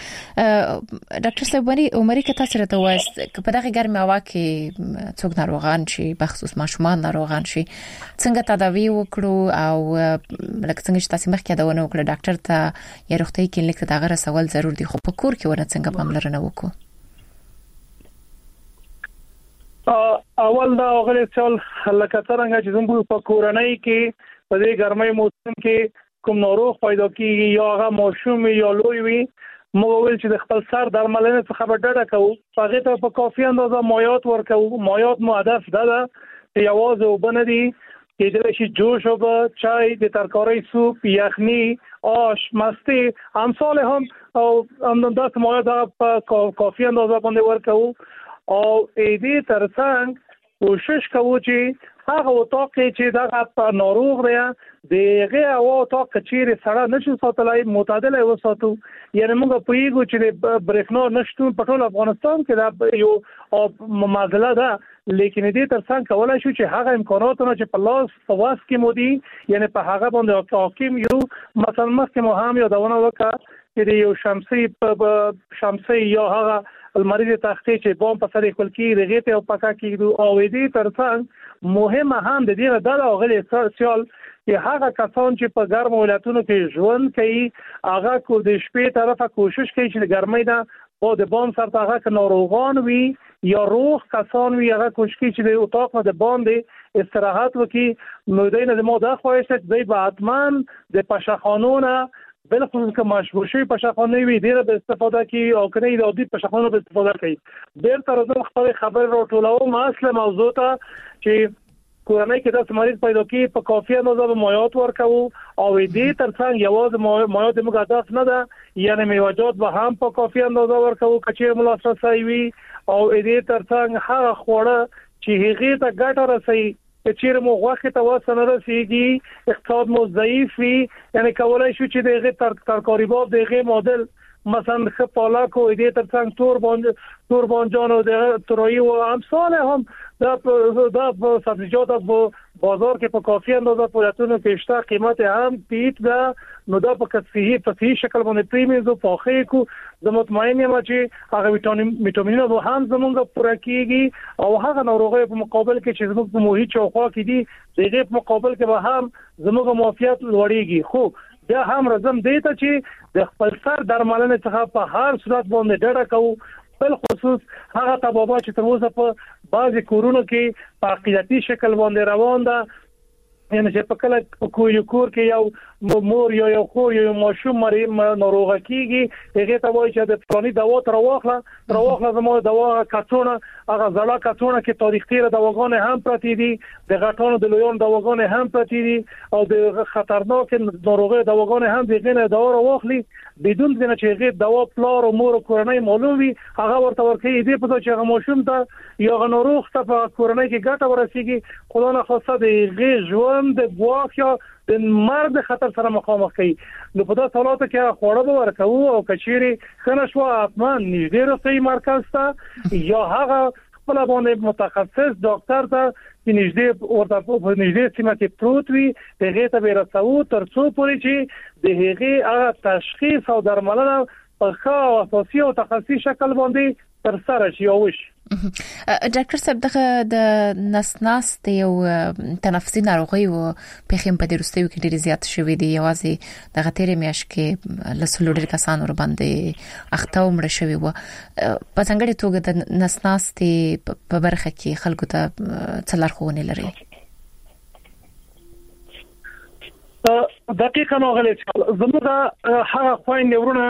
ډاکټر صاحب وری عمرې که تاسو راته وایست په دغه ګرمه هوا کې څوک ناروغان شي بخصوص ماشومان ناروغان شي څنګه تداوی وکړو او لکه څنګه چې تاسو مخکې دا ونه وکړه ډاکټر ته یا روغتي کلینیک ته دغه سوال ضرور دی خو په کور کې ونه څنګه پاملرنه وکړو اول دا غوړې څول لکه څنګه چې زموږ په کورنۍ کې په دې ګرمۍ موسم کې کوم ناروغ پیدا کیږي یا هغه ماشوم یا لوی وي موږ ول چې د خپل سر درملنه څخه به ډډه کوو هغه ته په کافي اندازه مایات ورکوو مایات مو هدف ده چې یوازې وبندي چې د شي جوش او چای د ترکارۍ سوپ یخني آش مستی امثال هم او انداز مایات په کافي اندازه باندې ورکوو او دې ترڅنګ کوشش کوو چې هغه وطاق چې دا ناروغ دی دغه او وطاق چې سره نشو ساتلای معتدل وساتو یعنی موږ په یو چې برېښنا نشټون په ټول افغانستان کې دا یو معادله ده لیکن دې ترڅنګ کولای شو چې هغه امکاناتونه چې په لاس فواس کې مودي یعنی په هغه باندې حاکم یو مثلا مخکې مو هم یادونه وکړه چې یو شمسي په شمسي یا هغه المریض تختې چې بوم په سره خپل کې دغه ته او پکا کېدو او دې ترڅنګ مهمه هم د دې د اوغلي سوسیال چې هغه کسان چې په ګرم ولایتونو کې ژوند کوي هغه کو د شپې طرفه کوشش کوي چې ګرمۍ دا او د بوم سره هغه ناروغان وي یا روغ کسان وي هغه کوشش کوي چې د اتاق د باندې استراحت وکړي نو دینه د موده خواهش چې دوی به حتمان د پشخانونه بالخصوص که مشهور شوی پشخانه وي ډیره به استفاده کوي او کنه د عادي پشخانه به استفاده کوي ډیر تر اوسه خپل خبر راټولوم اصله موضوع ته چې کورنۍ کې د مریض پیدا کی په کافي اندازه به مایات ورکوو او دې ترڅنګ یوازې مایات موږ هدف نه ده یعنی میوجات به هم په کافي اندازه ورکوو کچې ملاسه وي او دې ترڅنګ هغه خوړه چې هغه ته ګټه رسي چې مو غوښه ته وسنه رسیږي اقتصاد مو ضعیف وي یعنی کولای شو چې دغه تر ترکاری باب دغه مدل مثلا خپالاک و ایده ترڅنګ تور باندې تور باندې او د تروي او امثال هم د د سبزیجات په بازار کې په کافي اندازه پورتونه پیشته قیمت هم پیټ ده نو دا په کثیه په صحیح شکل باندې پریمیزو پاخه کو د مطمئن یم چې هغه ویټامین ویټامینونه هم زمونږ پوره کیږي او هغه ناروغي په مقابل کې چې زموږ په محیط چوخوا کې دي دغه په مقابل کې به هم زموږ معافیت لوړیږي خو بیا هم رزم دی ته چې د خپل سر درملنه څخه په هر صورت باندې ډډه کوو بل خصوص هغه تبابا چې تر اوسه په بعضي کورونو کې په عقیدتي شکل باندې روان ده یعنی چې په کله په کوی کور کې یو مور یو یو خور یو ماشوم مری ناروغه کیږي هغه ته وایي چې د پلاني دوا تر واخله تر واخله زموږ دوا کڅونه هغه زړه کڅونه کې تاریخ تیر دواګان هم پرتی دي د غټانو د لویان دواګان هم پرتی دي او د خطرناک ناروغي دواګان هم دغه نه دوا واخلي بدون ځنه چې هغه دوا پلار او مور او کورنۍ معلوم وي هغه ورته ورکړي دې په تو چې هغه ماشوم ته یو ناروغ ته په کورنۍ کې ګټه ورسیږي خدای نه خواسته د غي ژوند د ګواخ یا د مرګ خطر سره مخامخ کوي نو په داسې حالاتو کې خوړه به ورکوو او کچيري خنه شو اپمان نږدې روغتي مرکز ته یا هغه خپل باندې متخصص ډاکټر ته چې نږدې ورته په نږدې سیمه کې پروت وي هغه ته به رسو تر څو پورې چې د هغه هغه تشخیص او درملنه په ښه او اساسي او تخصصي شکل باندې تر سره شي او وشي ډاکټر صاحب دغه د نسناست یو تنفسي ناروغي او په خیم په درستیو کې ډیر زیات شوې دي یوازې دغه تیرې میاش کې لسلو ډیر کسان ور باندې اخته ومړ شوی و په څنګه توګه د نسناست په برخه کې خلکو ته څلار خوونه لري دقیقاً غلط زموږ هغه خويندې ورونه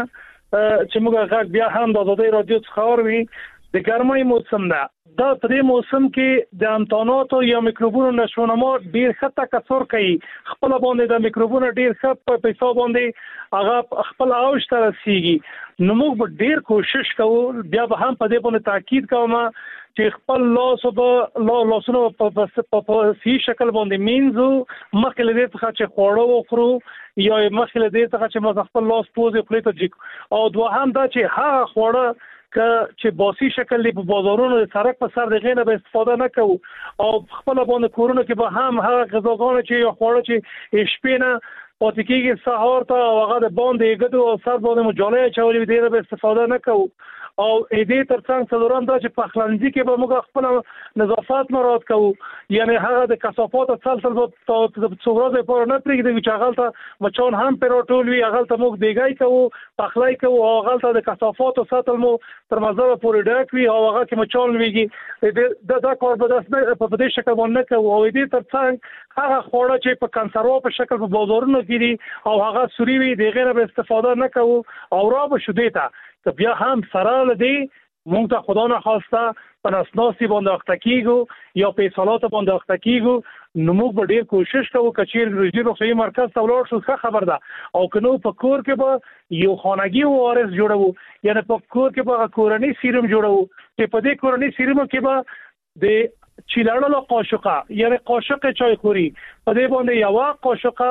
چې موږ غږ بیا هم د آزادۍ رادیو څخه اوري د ګرمۍ موسم ده دا په موسم کې د امتحاناتو یا میکروبونو نشونما ډیر خطه کثر کوي خپل باندې د میکروبونو ډیر خط په پیسو باندې هغه خپل اوج ته رسیږي نو موږ ډیر کوشش کوو بیا به هم په دې باندې تاکید کوم چې خپل لاس او لاسونو په صحیح شکل باندې مینځو مخکې له دې څخه چې خوړو وخورو یا مخکې له دې څخه چې موږ خپل لاس پوزې خپل ته جګ او دوهم دا چې هغه خوړه که چې باسي شکل په بازارونو د سرک په سر دغه نه به استفاده نه کوو او خپل باندې کورونه کې به هم هغه غذاګانې چې یو خوړه چې شپې نه پاتې کېږي سهار ته هغه د باندې ګدو او سر باندې مجالې چولې دې نه به استفاده نه کوو او دې ترڅنګ څلورم دا چې په خلنځي کې به موږ خپل نظافت مراعات کوو یعنی هغه د کثافات تسلسل په څوګړه په نه پرېږدي چې هغه ته مچان هم پروټول وی هغه ته موږ دیګای کوو پخلای کوو هغه ته د کثافات ساتل مو تر مزه پورې ډک وی او هغه کې مچان ویږي دا دا کار به داس په دې شکل باندې کوو او دې ترڅنګ هغه خوړه چې په کنسرو په شکل په بازارونو کې دي او هغه سوري وي دغه نه استفاده نه کوو او را به شو دیتا که بیا هم سره لدی مونږ ته خدا نه خواسته په نسناسي باندې اخته کیږو یا په سالات باندې اخته کیږو نو موږ به ډیر کوشش کوو کچیر رژي روغتي مرکز ته ولاړ شو ښه خبر ده او کنو په کور کې به یو خانګي وارث جوړو یعنی په کور کې به کورنۍ سیروم جوړو چې په دې کورنۍ سیروم کې به د چیلړلو قاشقه یعنی قاشق چای خوري په دې باندې یو قاشقه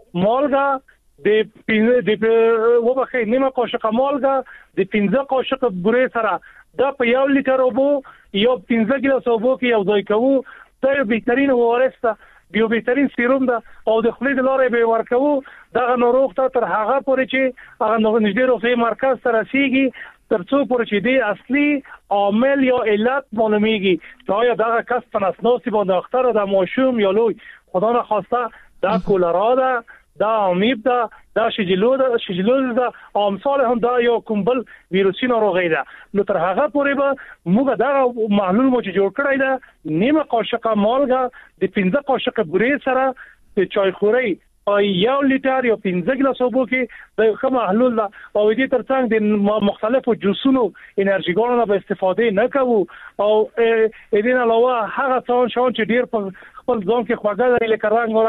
مالګه د پینځه د وبخې نیمه قاشقه مالګه د پینځه قاشقه بورې سره دا په یو لیټر اوبو یو پینځه ګیلاس اوبو کې یو ځای کوو دا یو بهترین وارث ده یو بهترین سیروم ده او د خپل لارې به ورکوو دا ناروغ ته تر هغه پورې چې هغه نږدې روغتي مرکز ته رسیږي تر څو پورې چې دی اصلي عامل یا علت معلومیږي دا یا دا کس په نسناسي باندې اختر د ماشوم یا لوی خدا نه خواسته دا کولرا ده دا امیب دا دا شجلو دا شجلو دا امثال هم دا یو کومبل ویروسي ناروغي ده نو تر هغه پورې به موږ دا محلول مو چې جوړ کړی دا نیمه قاشقه مالګه د پنځه قاشقه بورې سره د چای خوري او یو لیټر یا پنځه ګیلاس اوبو کې د کوم محلول دا او دې ترڅنګ د مختلفو جوسونو انرژيګانو نه به استفاده نه کوو او دې نه علاوه هغه څون شون چې ډیر په خپل ځان کې خواږه لري لکه رنگ ورنګ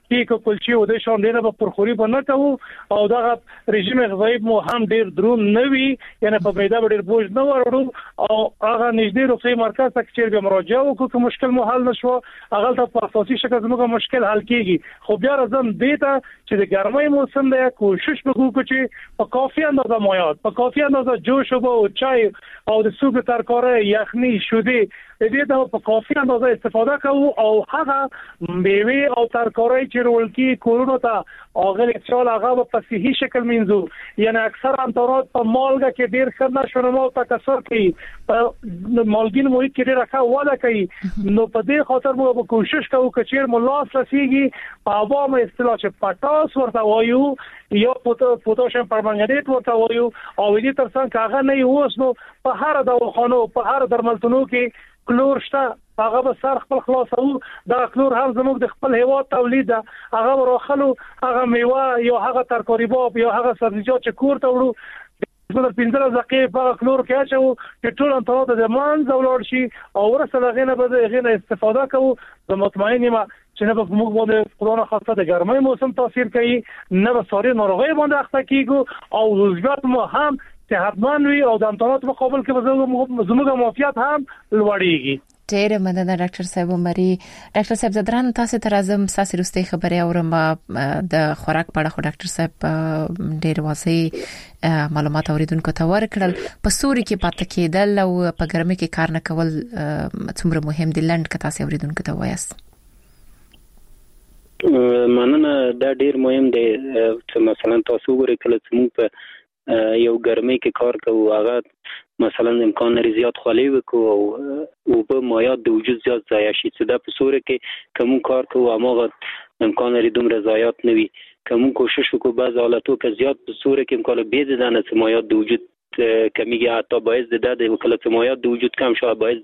کیک او کلچې او د شان دینه په پرخوري باندې کوو او دا رژیم غذایی مو هم ډیر درون نه وي یعنی په پیدا ډیر بوج نه ورړو او هغه نږدې روغتي مرکز ته چې به مراجعه وکړو که مشکل مو حل نشو هغه ته په اساسي شکل زموږ مشکل حل کیږي خو بیا راځم دې ته چې د ګرمۍ موسم دی کوشش وکړو چې په کافي اندازه مایات په کافي اندازه جوش او چای او د سوپ ترکارې یخني شودې دې ته په کافي اندازه استفاده کوو او هغه میوه او ترکارې چې ورولکی کورونو ته اغل اکچال هغه په صحیح شکل منځو یعنی اکثر انترات په مالګه کې ډیر ښه نشونه مو تکثر کوي په مالګین محیط کې ډیر ښه وده کوي نو په دې خاطر مو کوشش کوو چې چیر ملاس رسیږي په عوامو اصطلاح چې پټاس ورته وایو یا پوتاشیم پرمنګنیټ ورته وایو او دې ترڅنګ هغه نه اوس نو په هر دواخانو په هر درملتونو کې کلور شته هغه به سر خپل خلاصو دا کلور هم زموږ د خپل هیواد تولید هغه ورخلو هغه میوه یا هغه ترکاری باب یا هغه سبزیجات چې کور ته وړو زموږ پنځه دقیقې په کلور کې اچو چې ټول انترات د مان زولور شي او ورسره غینه به غینه استفاده کوو زه مطمئن یم چې نه به موږ باندې قرآن خاصه د ګرمۍ موسم تاثیر کوي نه به ساري ناروغي باندې اخته کیږو او روزګار مو هم صحتمند وي او د انترات مقابل کې زموږ معافیت هم لوړیږي ډېر مننه ډاکټر صاحب عمري ډاکټر صاحب زدران تاسو ته راځم ساسي رستي خبري اورم د خوراک په اړه خو ډاکټر صاحب ډېر واضح معلومات اوریدونکو ته ورکړل په سوري کې پاتې کېدل او په ګرمۍ کې کار نه کول څومره مهم دي لند که تاسو اوریدونکو ته وایاست مننه دا ډېر مهم دی چې مثلا تاسو وګورئ کله چې موږ په یو ګرمۍ کې کار کوو هغه مثلا امکان لري زیات خولې وکړو او په مایات د وجود زیات ضایع شي چې دا په سوري کې کوم کار کوو هغه امکان لري دومره ضایعات نه وي کوم کوشش وکړو بعض حالاتو کې زیات په سوري کې امکان لري به د نه مایات د وجود کمیږي حتی باعث د د وکړه چې مایات د وجود کم شوه باعث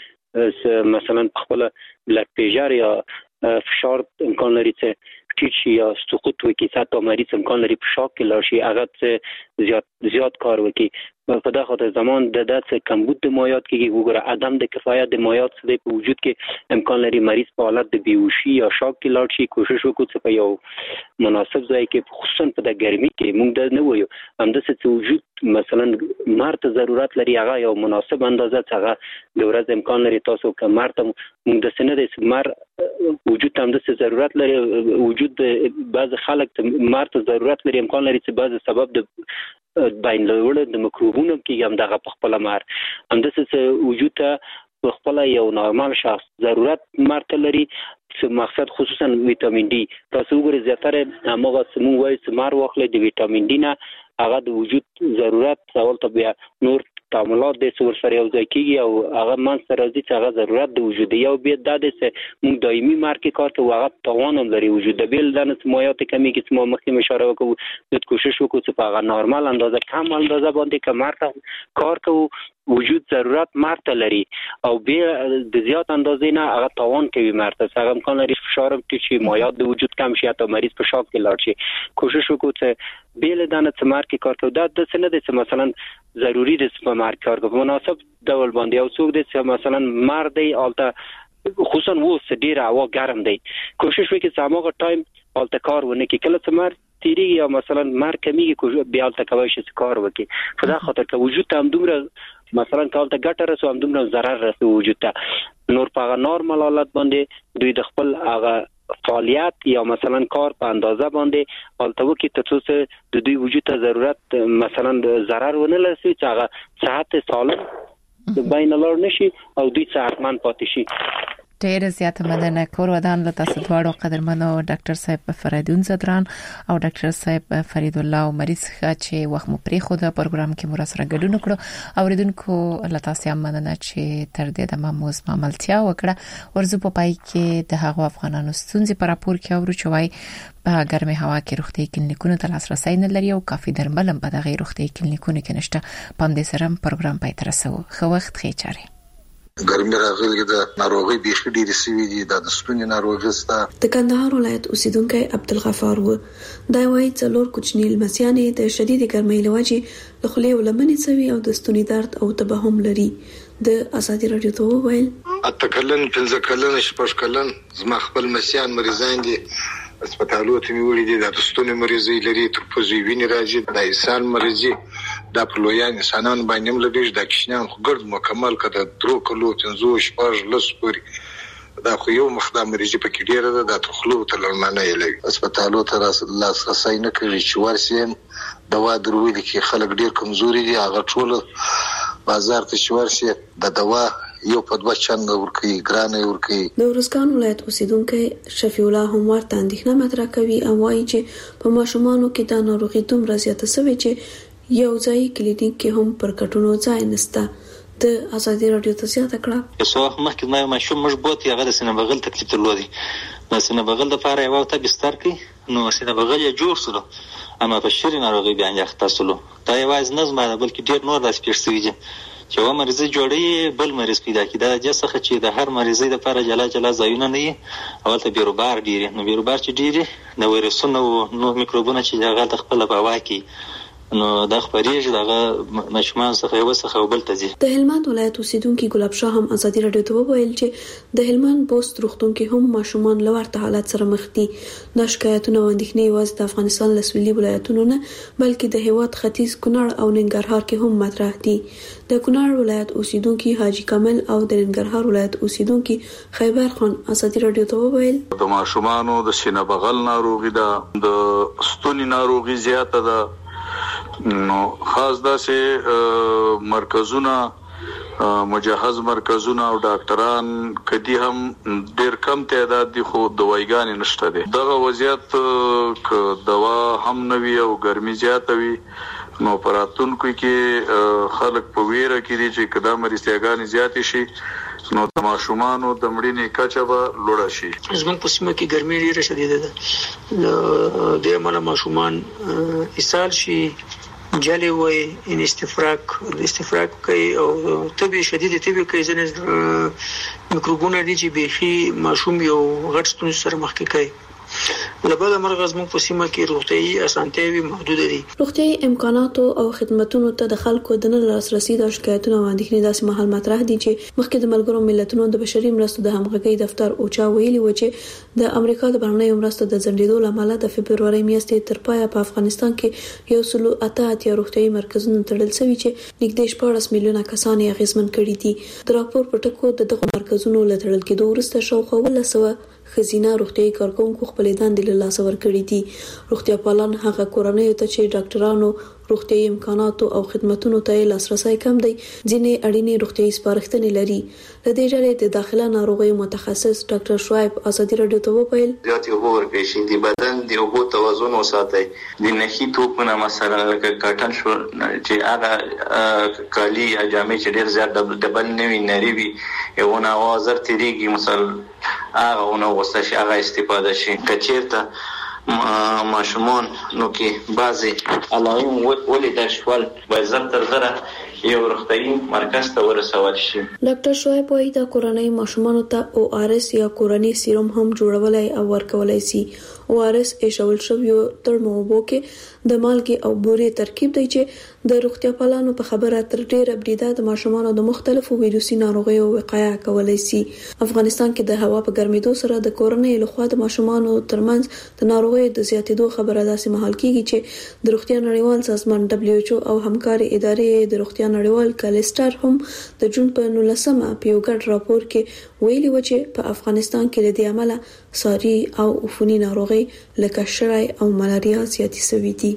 د مثلا خپل بلډ پریشر یا فشار امکان لري چې ټیټ شي یا سقوط وکړي حتی مریض امکان لري په شاک کې لاړ شي هغه زیات زیات کار وکړي په دغه خاطر زمان د داسې کمبود د مایات کې وګوره عدم د کفایت د مایات څخه په وجود کې امکان لري مریض په حالت د بیهوشي یا شاک کې لاړ شي کوشش وکړو چې په یو مناسب ځای کې خصوصا په د ګرمۍ کې موږ د نه وایو همداسې چې وجود مثلا مرته ضرورت لري هغه یو مناسب اندازه څنګه د ورځ امکان لري تاسو که مرته موږ د سینې د مر وجود هم د ضرورت لري وجود بعض خلک مرته ضرورت لري امکان لري چې بعض سبب د باین لوړ د مکروبونو کې هم دغه په خپل مار همداسې وجود ته خپل یو نورمال شخص ضرورت مرته لري چې مقصد خصوصا ویټامین ډي تاسو وګورئ زیاتره هغه سمو وایي چې مار واخلې د ویټامین ډي نه هغه د وجود ضرورت اول ته بیا نور تعاملات د څور سره یو ځای کیږي او هغه مان سره د هغه ضرورت د وجود یو به د دې موږ دایمي مارکې کار ته هغه توان هم لري وجود د بیل د مایات کمی کې چې مو مخکې اشاره وکړو د کوشش وکړو چې په هغه نورمال اندازه کم اندازه باندې کمر کار کوو وجود ضرورت مرته لري او به د زیات اندازې نه هغه توان کوي مرته هغه امکان لري فشار ټیټ شي مایات د وجود کم شي حتی مریض په شاک کې لاړ شي کوشش وکړو چې بیل دانه څمار کې کار کوو دا د څه نه دي چې مثلا ضروری دي چې مار کار کوو مناسب ډول باندې او څوک دي چې مثلا مار دی البته خصوصا وو ډیر هوا ګرم دی کوشش وکړي چې هغه ټایم البته کار ونه کې کله چې مار تیری یا مثلا مار کمیږي کوجو بیا البته کوي چې کار وکړي په دا خاطر که وجود ته هم دومره مثلا کالته ګټه رسو هم دومره ضرر رسو وجود ته نور په نورمال حالت باندې دوی د خپل هغه فعالیت یا مثلا کار په اندازه باندې البته وکړي ته څه د دوی وجود ته ضرورت مثلا ضرر ونه لري چې هغه صحت سالم د بین لار نشي او دوی صحتمند پاتې شي ډېر زیات مننه کور ودان له تاسو دواړو قدرمنو ډاکټر صاحب فریدون زدران او ډاکټر صاحب فرید الله عمري چې وخت مو پرې خو د پروګرام کې مو سره ګډون کړو اوریدونکو له تاسو هم مننه چې تر دې د ماموز عملتیا وکړه ورزو په پای کې د هغو افغانانو ستونزې پر راپور کې اورو چې وای په ګرمه هوا کې روغتي کلینیکونو ته لاسرسي نه لري او کافي درمل هم په دغه روغتي کلینیکونو کې نشته پام دې سره پروګرام پای تر رسو خو وخت خې چاره ګرمي راغلي د ناروغي بيخي ډېرې سوي دي د ستوني ناروغي ستا د کندهار ولایت اوسیدونکو عبدالغفار و دا وایي څلور کوچنی لمسیانې د شدید ګرمۍ لوجې د خولې ولمنې سوي او د ستوني درد او تبهم لري د ازادي رادیو ته وویل اتکلن پنځه کلن شپږ کلن زما خپل مسیان مریضان دي هسپتالو ته مې وړي دي د ستوني مریضي لري تر پوزي ویني راځي د انسان مریضي د پلویان انسانان باندې ملګری د کښنان خو ګرد مکمل کړه درو کلو تنزو شپږ لس پوري دا خو یو مخدام مریضي پکې ډیره ده د تخلو ته لرمانه یې لوي هسپتالو ته لاس رسای نه کوي چې ورسیم دوا دروي دي کې خلک ډیر کمزوري دي هغه ټول بازار ته شورسي د دوا یو په دوه چنګ ورکی ګرانه ورکی د ورسکان ولایت اوسیدونکو شفیع الله هم ورته اندېښنه مطرح کوي او وایي چې په ماشومانو کې د ناروغي دومره زیاته شوې چې یو ځای کلینیک کې هم پر کټونو ځای نشته د ازادي رادیو ته زیاته کړه څو وخت مخکې ما ماشوم مش بوت هغه د سینه بغل تکلیف درلودي د سینه بغل د لپاره یو ته بستر کې نو سینه بغل یې جوړ سره اما په شری ناروغي باندې اختصلو دا یوازې نظم نه بلکې ډیر نور داس پیښ چې و مریض جوړي بل مریض پیدا کیدا جسخه چې د هر مریضي لپاره جلا جلا ځایونه نه وي اول ته بیروبار ډیری نو بیروبار چې ډیری نو ویروسونه نو میکروبونه چې هغه د خپل په هوا کې نو د خبرېږي دغه مشمان څخه یو څخه بل ته ځي د هلمند ولایت اوسیدونکو ګلاب شاه هم ازادي رادیو ته وویل چې د هلمند پوسټ روغتون کې هم ماشومان لورته حالت سره مخ دي د شکایتونو وندښنې یوازې د افغانستان لسویلي ولایتونو نه بلکې د هیواد ختیځ کونړ او ننګرهار کې هم مطرح دي د کونړ ولایت اوسیدونکو حاجی کامل او د ننګرهار ولایت اوسیدونکو خیبر خان ازادي رادیو ته وویل د ماشومانو د سینه بغل ناروغي ده د ستوني ناروغي زیاته ده نو خاص داسې مرکزونه مجهز مرکزونه او ډاکټران کدي هم ډیر کم تعداد دي خو دوايګان نشته دي دغه وضعیت ک دوا هم نوي او ګرمي زیاته وي نو پراتونکو کې خلک په ویره کې دي چې کدا مریضیاګان زیات شي نو د ماشومانو د مړینې کچه به لوړه شي زموږ په سیمه کې ګرمي ډیره شدیده ده د امله ماشومان اسهال شي جالي وي ان استفراق استفراق کوي او طبي شدید طبي کوي ځنه میکروبونه دي چې به ماشوم یو غټ ستونزه سره مخ کې کوي لبدا مرغز موږ په سیمه کې روغتيایي اسانتیاوي محدود دي روغتيایي امکاناتو او خدماتو ته د خلکو د نه لاسرسي د شکایتونو باندې داسې محل مطرح دي چې مخکې د ملګرو ملتونو د بشري مرستو د همغږي دفتر اوچا ویلي و چې د امریکا د بهرنیو مرستو د ځنډېدو لامل د فبرवरी میاشتې تر پایه په افغانستان کې یو سلو اته اتیا روغتيایي مرکزونه تړل شوي چې نږدې شپږ میلیونه کسان یې اغیزمن کړي دي د راپور په ټکو د دغه مرکزونو لټړل کېدو وروسته شاوخوا ولسوه خزینه روغتيایي کارکونکو خپل دندې له لاسه ورکړي دي روغتیا پالان هغه کورنۍ ته چې ډاکټرانو روغتيایي امکاناتو او خدماتو ته لاسرسي کم دی ځینې اړینې روغتيایي سپارښتنې لري د دې ډلې د داخله ناروغیو متخصص ډاکټر شعیب ازادي رادیو ته وویل زیات یو ورکړي چې د بدن د اوبو توازن وساتي د نخي توپونه مثلا لکه کاټن شو چې هغه کالی اجامه چې ډیر زیات ډبل نوي نری وي یو نه وازر تیریږي مثلا هغه نو وسه شي هغه استفاده شي کچیرته ماشومان نو کې بعضي علائم ولې د شوال وزن تر زره یو روغتيایي مرکز ته ورسول شي ډاکټر شعیب وايي دا کورنۍ ماشومان ته او ار اس یا کورنۍ سیروم هم جوړولای او ورکولای شي او ار اس ایشول شو یو تر موبو کې د مالګي او بورې ترکیب دی چې د روغتیا پالانو په خبره تر ډیره بریده د ماشومان د مختلفو ویروسي ناروغیو وقایه کولای شي افغانستان کې د هوا په ګرمېدو سره د کورنۍ لخوا د ماشومان ترمنځ د ناروغیو د زیاتېدو خبره داسې مهال کیږي چې د روغتیا نړیوال سازمان دبليو ایچ او او همکاري ادارې د روغتیا نړیوال کالستر هم د جون په نولسمه په یو ګډ راپور کې ویلي و چې په افغانستان کې د دې عمله ساري او عفوني ناروغي لکه شړای او ملاریا زیاتې شوې دي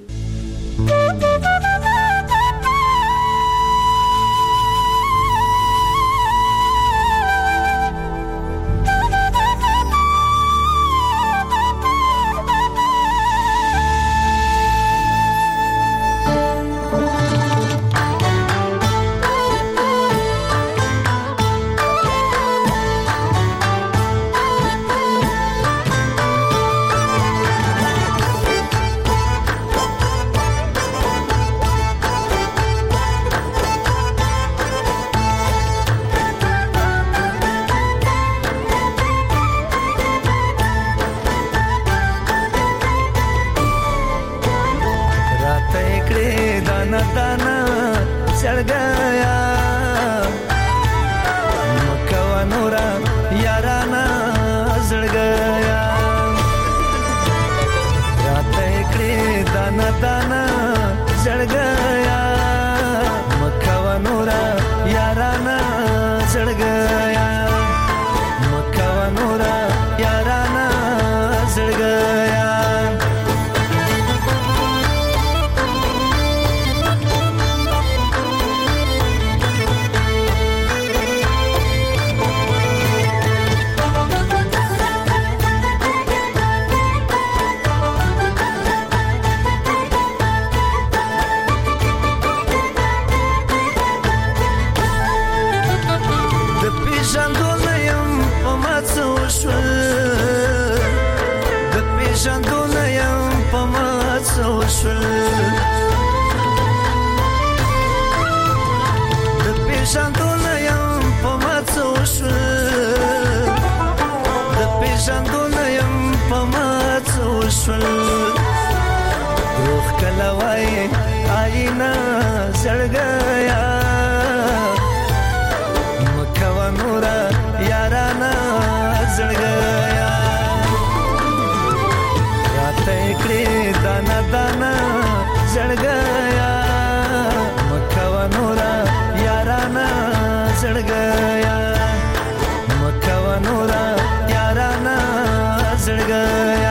پمات وشل روح کلوای آینا زړګیا مکوا نورا یارانا زړګیا راته کړې دانا دانا زړګیا مکوا نورا یارانا زړګیا مکوا نورا یارانا زړګیا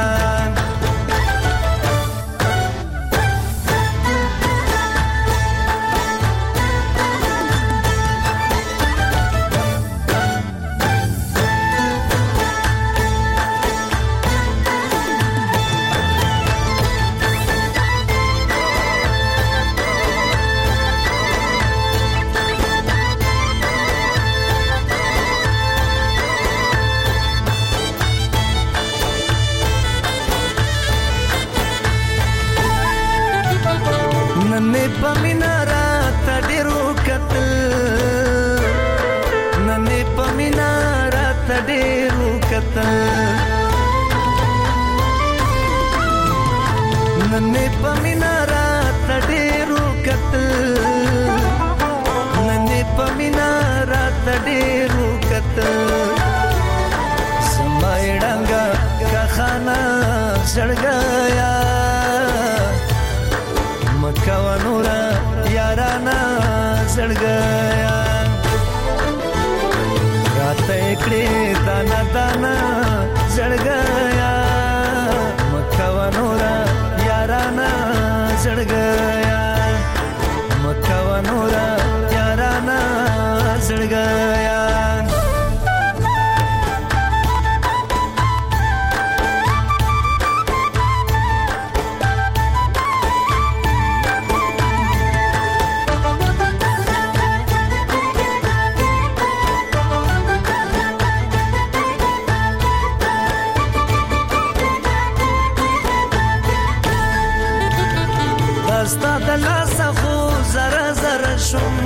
नन्हे पमिनारा तडेरू कतल नन्हे पमिनारा तडेरू कतल समायडांगा का खाना सड़गया मक्का नूरा याराना सड़गया रात एकड़े दाना दाना सड़गया मक्का नूरा याराना सड़गया मक्का नूरा याराना सड़गया دستا دلا سخو زرا زرا شم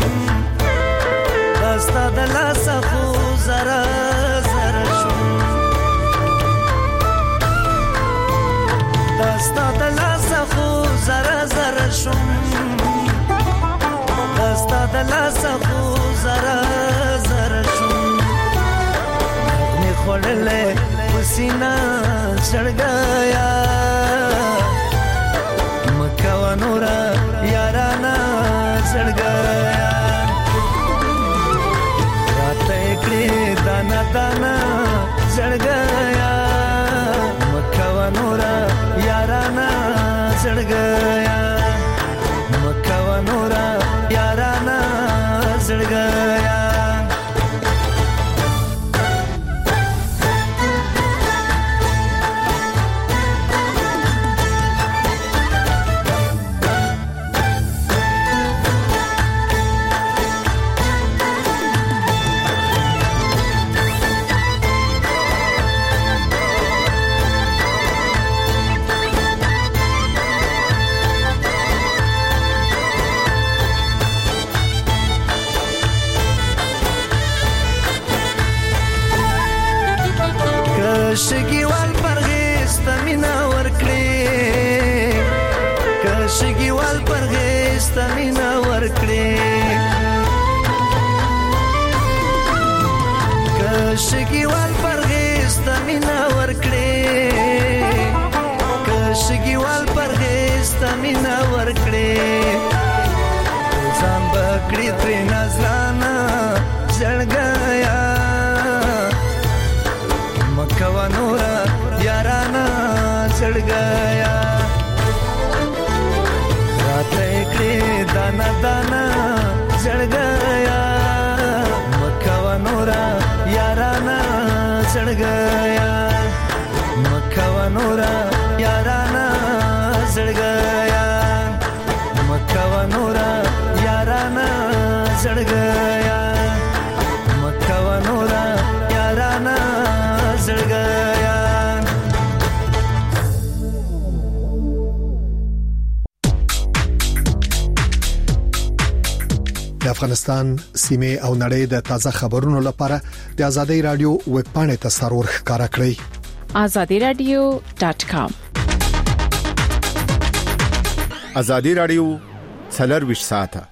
دستا دلا سخو زرا زرا شم دستا دلا سخو زرا زرا شم دستا دلا سخو زرا زرا شم نغمه خورلے پسینا چڑ گیا مکوا نورا یارانا زړګیا راته کړې دانا دانا زړګیا مکوا نورا یارانا زړګیا مکوا نورا یارانا زړګیا شګیوال پرغیس تمینا ورکړي که شګیوال پرغیس تمینا ورکړي که شګیوال پرغیس تمینا ورکړي که شګیوال پرغیس تمینا ورکړي ځان بکړي تر نظرانا زړګیا مکوا نورا یارانا زړګیا راته کړې دانا دانا زړګیا مکوا نورا یارانا زړګیا مکوا نورا یارانا زړګیا مکوا نورا یارانا زړګیا مکوا نورا یارانا زړګیا د افغانستان سیمه او نړۍ د تازه خبرونو لپاره د ازادي رادیو ویب پاڼې ته سرور ښکارا کړئ azadi radio dot com. azadi radio څلور ویشت ساعته.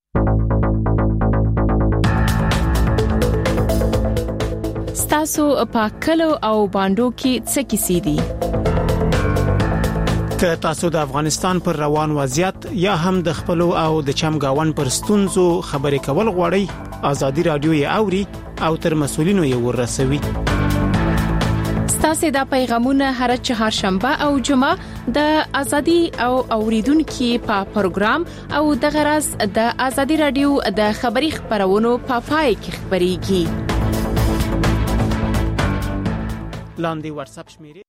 ستاسو پاکلو او باندو کې څه کیسې دي؟ که تاسو د افغانستان پر روان وضعیت یا هم د خپلو او د چمګاون پر ستونزو خبرې کول غواړئ، ازادي رادیو یې اوري او تر مسولینو یې ورسوي. ستاسو د پیغامونه هر چهارشنبه او جمعه د ازادي او اوریدونکو په پروګرام او د غرض د ازادي رادیو د خبري خبرونو په پای کې خبريږي. لاندې واتس اپ شمیرې